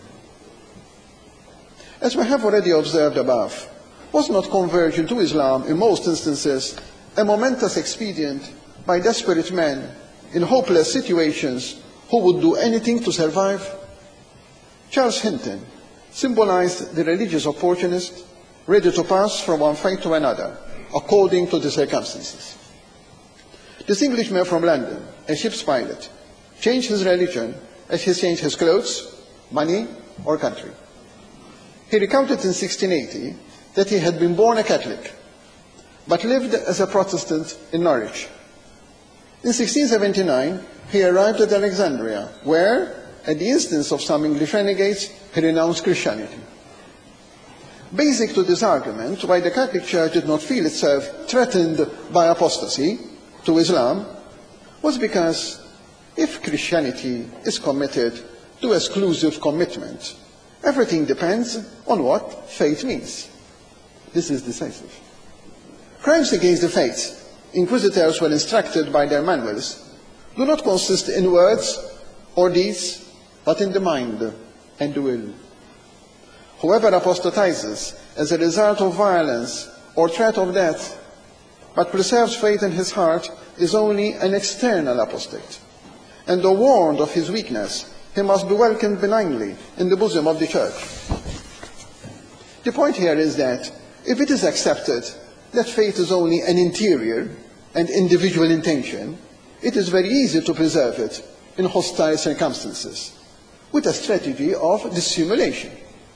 As we have already observed above, was not conversion to Islam in most instances a momentous expedient by desperate men in hopeless situations who would do anything to survive? Charles Hinton symbolized the religious opportunist ready to pass from one faith to another according to the circumstances. This Englishman from London, a ship's pilot, changed his religion as he changed his clothes, money, or country. He recounted in sixteen eighty that he had been born a Catholic, but lived as a Protestant in Norwich. In sixteen seventy-nine, he arrived at Alexandria, where, at the instance of some English renegades, he renounced Christianity. Basic to this argument, why the Catholic Church did not feel itself threatened by apostasy to Islam, was because if Christianity is committed to exclusive commitment, everything depends on what faith means. This is decisive. Crimes against the faith, inquisitors were instructed by their manuals, do not consist in words or deeds, but in the mind and the will. Whoever apostatizes as a result of violence or threat of death, but preserves faith in his heart, is only an external apostate. And though warned of his weakness, he must be welcomed benignly in the bosom of the Church. The point here is that If it is accepted that faith is only an interior and individual intention, it is very easy to preserve it in hostile circumstances, with a strategy of dissimulation.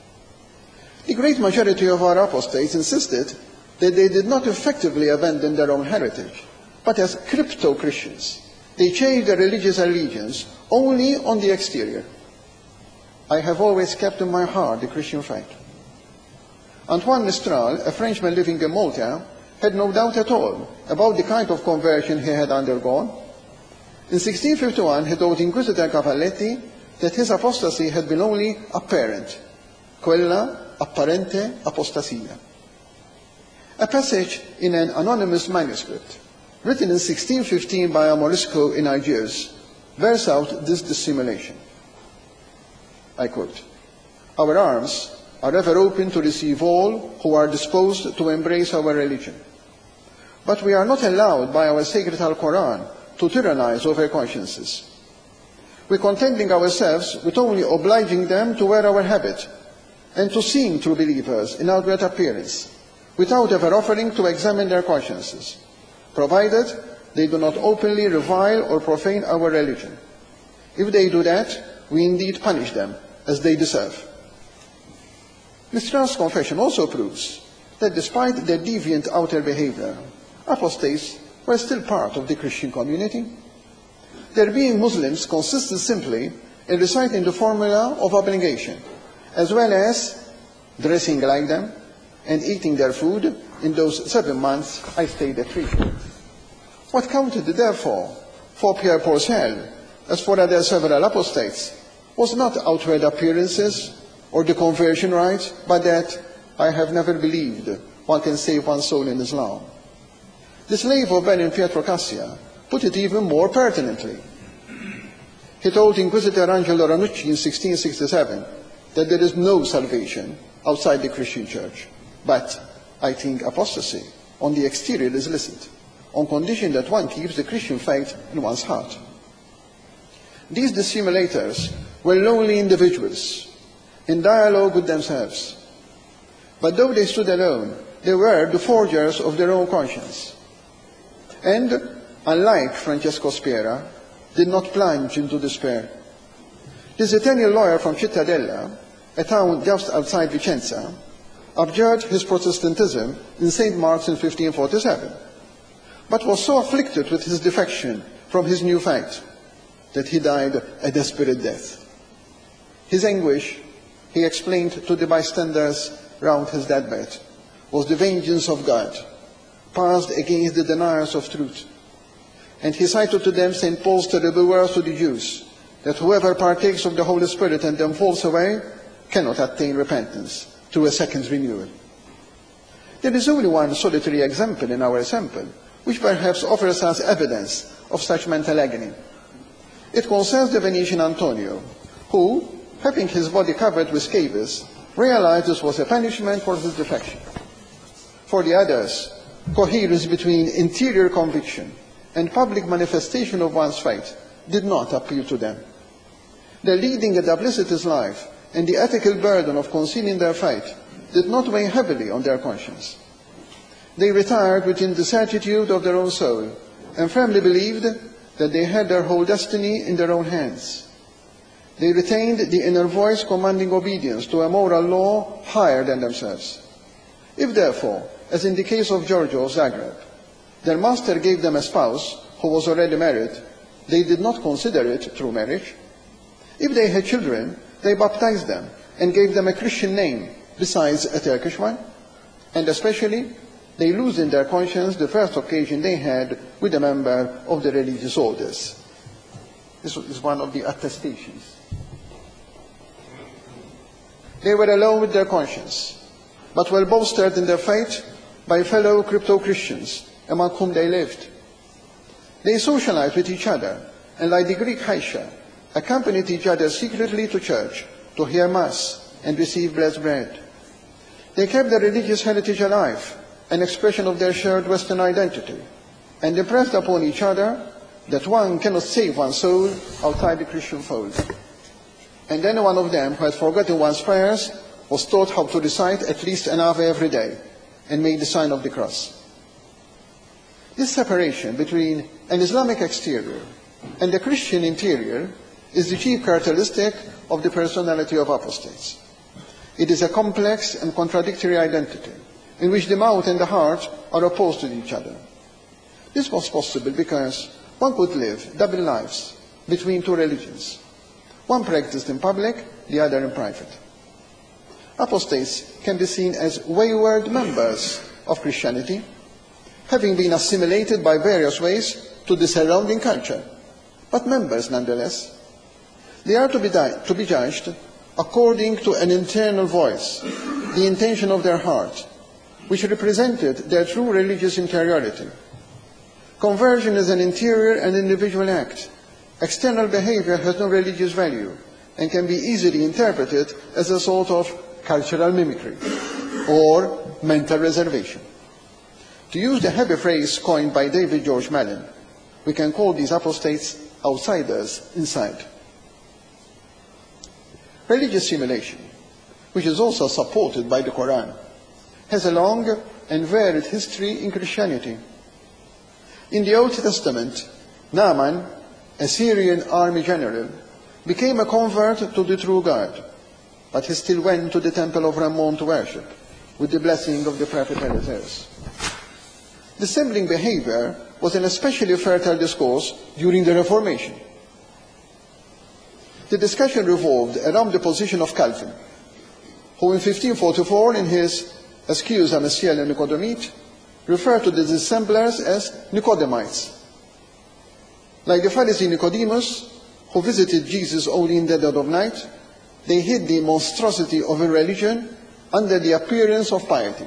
The great majority of our apostates insisted that they did not effectively abandon their own heritage, but as crypto-Christians, they changed their religious allegiance only on the exterior. I have always kept in my heart the Christian faith. Antoine Mistral, a Frenchman living in Malta, had no doubt at all about the kind of conversion he had undergone. In sixteen fifty-one, he told Inquisitor Cavalletti that his apostasy had been only apparent, quella apparente apostasia. A passage in an anonymous manuscript, written in sixteen fifteen by a Morisco in Algiers, bears out this dissimulation. I quote, "Our arms are ever open to receive all who are disposed to embrace our religion. But we are not allowed by our sacred Al-Quran to tyrannize over consciences. We contenting ourselves with only obliging them to wear our habit and to seem true believers in outward appearance, without ever offering to examine their consciences, provided they do not openly revile or profane our religion. If they do that, we indeed punish them as they deserve." Mistral's confession also proves that despite their deviant outer behavior, apostates were still part of the Christian community. Their being Muslims consisted simply in reciting the formula of abnegation, as well as dressing like them and eating their food in those seven months I stayed at Tripoli. What counted, therefore, for Pierre Porcel, as for other several apostates, was not outward appearances or the conversion rite, but that I have never believed one can save one's soul in Islam. The slave of Baron Pietro Cassia put it even more pertinently. He told Inquisitor Angelo Ranucci in sixteen sixty-seven that there is no salvation outside the Christian church, but I think apostasy on the exterior is licit, on condition that one keeps the Christian faith in one's heart. These dissimulators were lonely individuals in dialogue with themselves. But though they stood alone, they were the forgers of their own conscience. And, unlike Francesco Spiera, did not plunge into despair. This Italian lawyer from Cittadella, a town just outside Vicenza, abjured his Protestantism in Saint Mark's in fifteen forty-seven, but was so afflicted with his defection from his new faith that he died a desperate death. His anguish, he explained to the bystanders round his deathbed, was the vengeance of God, passed against the deniers of truth. And he cited to them Saint Paul's terrible words to the Jews, that whoever partakes of the Holy Spirit and then falls away cannot attain repentance through a second renewal. There is only one solitary example in our sample, which perhaps offers us evidence of such mental agony. It concerns the Venetian Antonio, who, having his body covered with scabies, realized this was a punishment for his defection. For the others, coherence between interior conviction and public manifestation of one's faith did not appeal to them. Their leading a duplicitous life and the ethical burden of concealing their faith did not weigh heavily on their conscience. They retired within the certitude of their own soul and firmly believed that they had their whole destiny in their own hands. They retained the inner voice commanding obedience to a moral law higher than themselves. If therefore, as in the case of Giorgio of Zagreb, their master gave them a spouse who was already married, they did not consider it true marriage. If they had children, they baptized them and gave them a Christian name besides a Turkish one, and especially they loosened their conscience the first occasion they had with a member of the religious orders. This is one of the attestations. They were alone with their conscience, but well bolstered in their faith by fellow crypto-Christians among whom they lived. They socialized with each other, and like the Greek Haisha, accompanied each other secretly to church to hear Mass and receive blessed bread. They kept their religious heritage alive, an expression of their shared Western identity, and impressed upon each other that one cannot save one's soul outside the Christian fold. And any one of them who had forgotten one's prayers was taught how to recite at least an Ave every day, and made the sign of the cross. This separation between an Islamic exterior and a Christian interior is the chief characteristic of the personality of apostates. It is a complex and contradictory identity in which the mouth and the heart are opposed to each other. This was possible because one could live double lives between two religions. One practiced in public, the other in private. Apostates can be seen as wayward members of Christianity, having been assimilated by various ways to the surrounding culture, but members nonetheless. They are to be, to be judged according to an internal voice, the intention of their heart, which represented their true religious interiority. Conversion is an interior and individual act. External behavior has no religious value and can be easily interpreted as a sort of cultural mimicry or mental reservation. To use the heavy phrase coined by David George Mellon, we can call these apostates outsiders inside. Religious simulation, which is also supported by the Quran, has a long and varied history in Christianity. In the Old Testament, Naaman, a Syrian army general, became a convert to the true God, but he still went to the temple of Rimmon to worship, with the blessing of the prophet Eliseus. Dissembling behavior was an especially fertile discourse during the Reformation. The discussion revolved around the position of Calvin, who in fifteen forty-four, in his Excuse à Monsieur le Nicodémite, referred to the dissemblers as Nicodemites. Like the Pharisee Nicodemus, who visited Jesus only in the dead of night, they hid the monstrosity of a religion under the appearance of piety.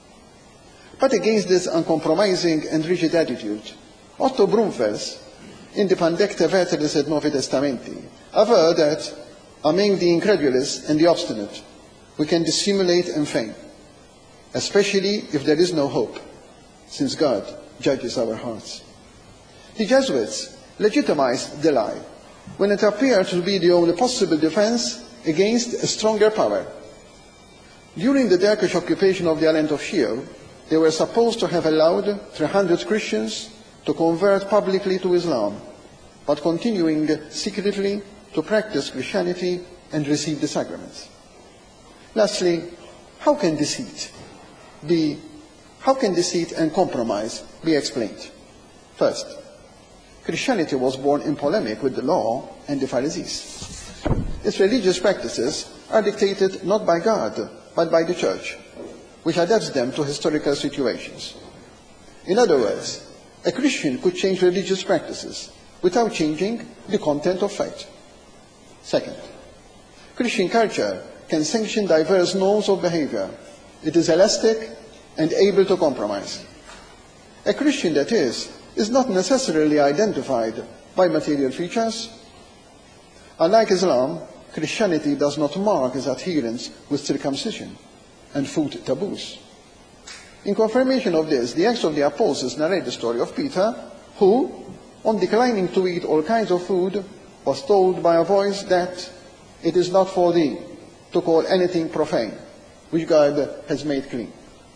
But against this uncompromising and rigid attitude, Otto Brumfels, in the Pandecta Veteris et Novi Testamenti, averred that among the incredulous and the obstinate, we can dissimulate and feign, especially if there is no hope, since God judges our hearts. The Jesuits legitimized the lie when it appeared to be the only possible defense against a stronger power. During the Turkish occupation of the island of Chio, they were supposed to have allowed three hundred Christians to convert publicly to Islam, but continuing secretly to practice Christianity and receive the sacraments. Lastly, how can deceit be, how can deceit and compromise be explained? First, Christianity was born in polemic with the law and the Pharisees. Its religious practices are dictated not by God, but by the Church, which adapts them to historical situations. In other words, a Christian could change religious practices without changing the content of faith. Second, Christian culture can sanction diverse norms of behavior. It is elastic and able to compromise. A Christian, that is, is not necessarily identified by material features. Unlike Islam, Christianity does not mark its adherence with circumcision and food taboos. In confirmation of this, the Acts of the Apostles narrate the story of Peter, who, on declining to eat all kinds of food, was told by a voice that it is not for thee to call anything profane, which God has made clean.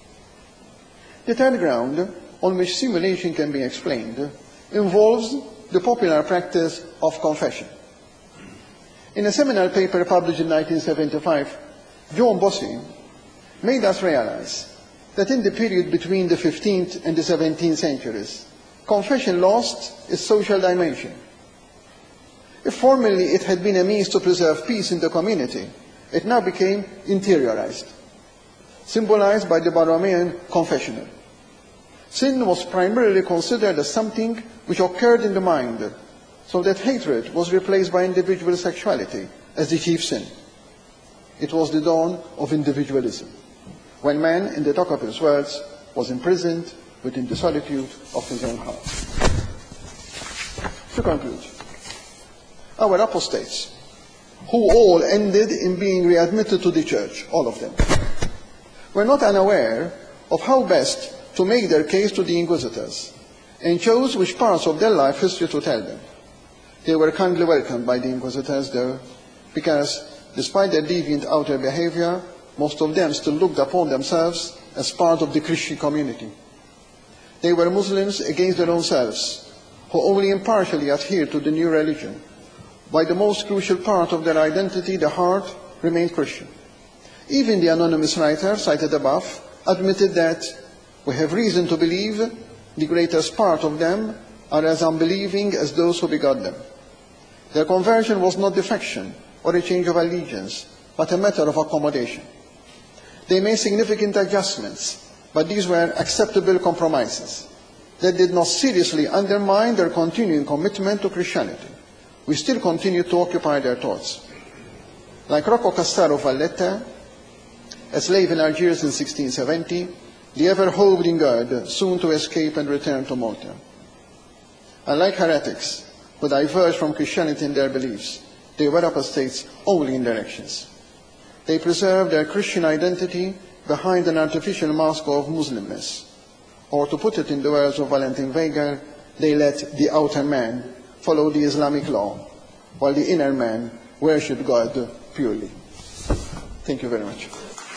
The third ground on which simulation can be explained involves the popular practice of confession. In a seminal paper published in nineteen seventy-five, John Bossi made us realize that in the period between the fifteenth and the seventeenth centuries, confession lost its social dimension. If formerly it had been a means to preserve peace in the community, it now became interiorized, symbolized by the Borromean confessional. Sin was primarily considered as something which occurred in the mind, so that hatred was replaced by individual sexuality as the chief sin. It was the dawn of individualism, when man, in the Tocqueville's words, was imprisoned within the solitude of his own heart. To conclude, our apostates, who all ended in being readmitted to the church, all of them, were not unaware of how best to make their case to the inquisitors, and chose which parts of their life history to tell them. They were kindly welcomed by the inquisitors, though, because, despite their deviant outer behavior, most of them still looked upon themselves as part of the Christian community. They were Muslims against their own selves, who only impartially adhered to the new religion, while the most crucial part of their identity, the heart, remained Christian. Even the anonymous writer cited above admitted that we have reason to believe the greatest part of them are as unbelieving as those who begot them. Their conversion was not defection or a change of allegiance, but a matter of accommodation. They made significant adjustments, but these were acceptable compromises that did not seriously undermine their continuing commitment to Christianity. We still continue to occupy their thoughts. Like Rocco Cassaro Valletta, a slave in Algiers in sixteen seventy, the ever hoped in God soon to escape and return to Malta. Unlike heretics who diverged from Christianity in their beliefs, they were apostates only in their actions. They preserved their Christian identity behind an artificial mask of Muslimness. Or to put it in the words of Valentin Weigel, they let the outer man follow the Islamic law, while the inner man worshipped God purely. Thank you very much.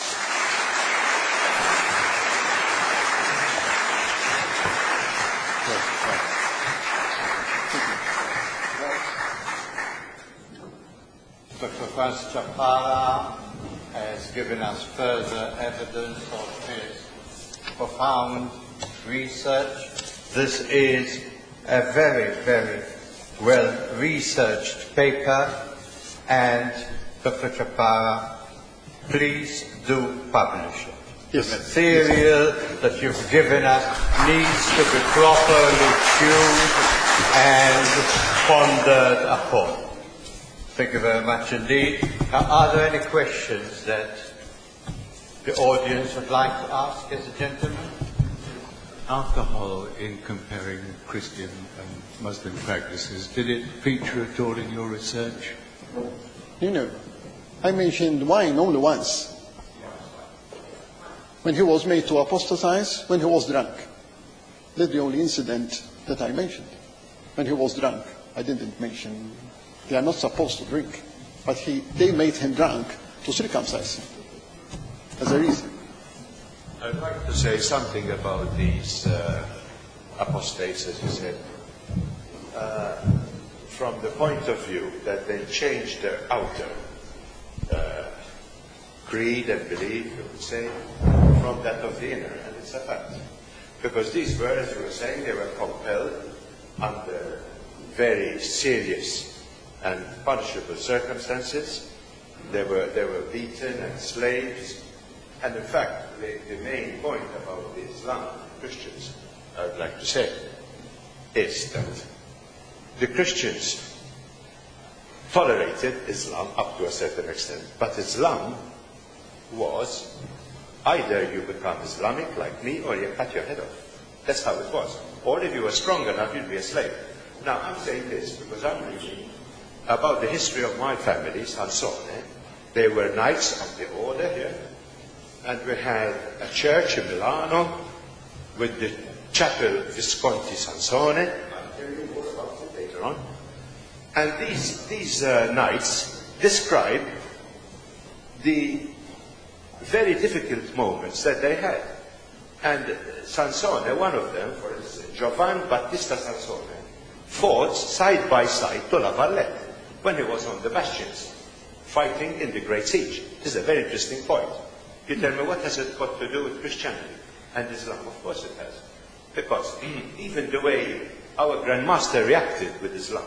Doctor Francis Chaparro has given us further evidence of his profound research. This is a very, very well-researched paper, and Doctor Chaparro, please do publish it. Yes. The material that you've given us needs to be properly tuned and pondered upon. Thank you very much indeed. Now, are there any questions that the audience would like to ask as a gentleman? Alcohol, in comparing Christian and Muslim practices, did it feature at all in your research? You know, I mentioned wine only once. When he was made to apostatize, when he was drunk. That's the only incident that I mentioned. When he was drunk, I didn't mention. They are not supposed to drink, but he, they made him drunk to circumcise him. As a reason. I'd like to say something about these uh, apostates, as you said, uh, from the point of view that they changed their outer uh, creed and belief, you would say, from that of the inner, and it's a fact. Because these were, as you were saying, they were compelled under very serious and punishable circumstances. They were, they were beaten and slaves. And in fact, the, the main point about the Islam and Christians, I would like to say, is that the Christians tolerated Islam up to a certain extent, but Islam was either you become Islamic like me or you cut your head off. That's how it was. Or if you were strong enough, you'd be a slave. Now, I'm saying this because I'm reading about the history of my family, Sansone. They were knights of the order here. And we had a church in Milano with the Chapel Visconti Sansone. I'll tell you more about it later on. And these, these uh, knights describe the very difficult moments that they had. And Sansone, one of them, for instance, Giovan Battista Sansone, fought side by side to La Valletta when he was on the bastions, fighting in the Great Siege. This is a very interesting point. You tell me, what has it got to do with Christianity and Islam? Of course it has. Because even the way our Grand Master reacted with Islam,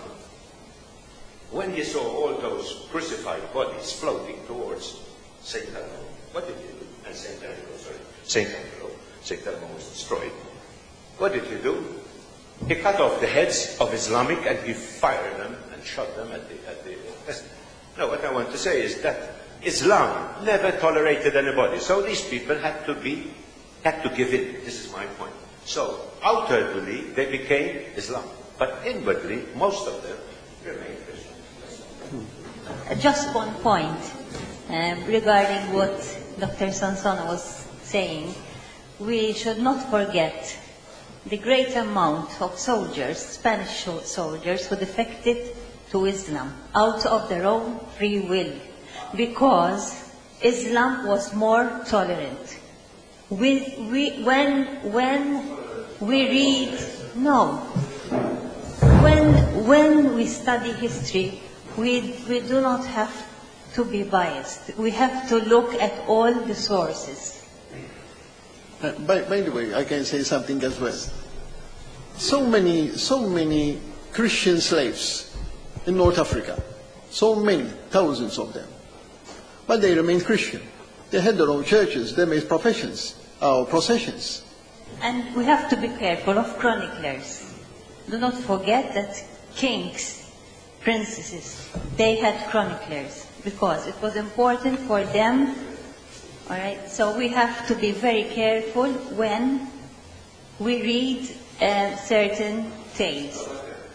when he saw all those crucified bodies floating towards Saint Elmo, what did he do? And Saint Elmo, sorry, Saint Elmo, Saint Elmo was destroyed. What did he do? He cut off the heads of Islamic and he fired them and shot them at the, at the No, what I want to say is that Islam never tolerated anybody. So these people had to be, had to give in. This is my point. So outwardly they became Islam, but inwardly most of them remained Christian. Just one point um, regarding what Doctor Sansone was saying. We should not forget the great amount of soldiers, Spanish soldiers, who defected to Islam out of their own free will, because Islam was more tolerant. we, we, when, when we read, no, when, when we study history, we, we do not have to be biased. We have to look at all the sources. Uh, by, by the way, I can say something as well. So many, so many Christian slaves in North Africa, so many, thousands of them, but they remained Christian. They had their own churches, they made professions, or processions. And we have to be careful of chroniclers. Do not forget that kings, princesses, they had chroniclers because it was important for them. All right, so we have to be very careful when we read uh, certain tales.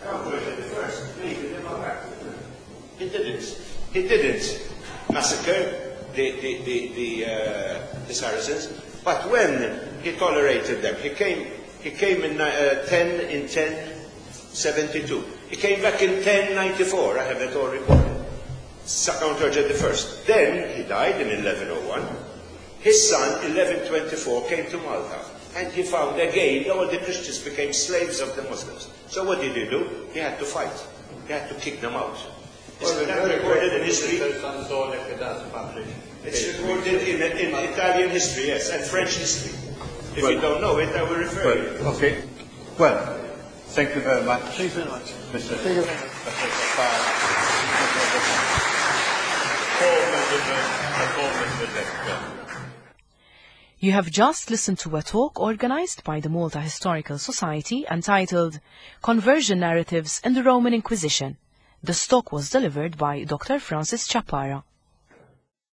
He didn't. He didn't massacre the the the, the, uh, the Saracens, but when he tolerated them, he came. He came in uh, ten in ten seventy-two. He came back in ten ninety-four. I have it all recorded. Count George the First. Then he died in eleven oh one. His son, eleven twenty-four, came to Malta, and he found again all the Christians became slaves of the Muslims. So what did he do? He had to fight. He had to kick them out. It's well, recorded in history. It's recorded in, in Italian history, yes, and French history. If well, you don't know it, I will refer well, you. Okay. Well, thank you very much. Thank you very much. Mister Thank you. You have just listened to a talk organized by the Malta Historical Society entitled Conversion Narratives in the Roman Inquisition. This talk was delivered by Doctor Francis Chaparra.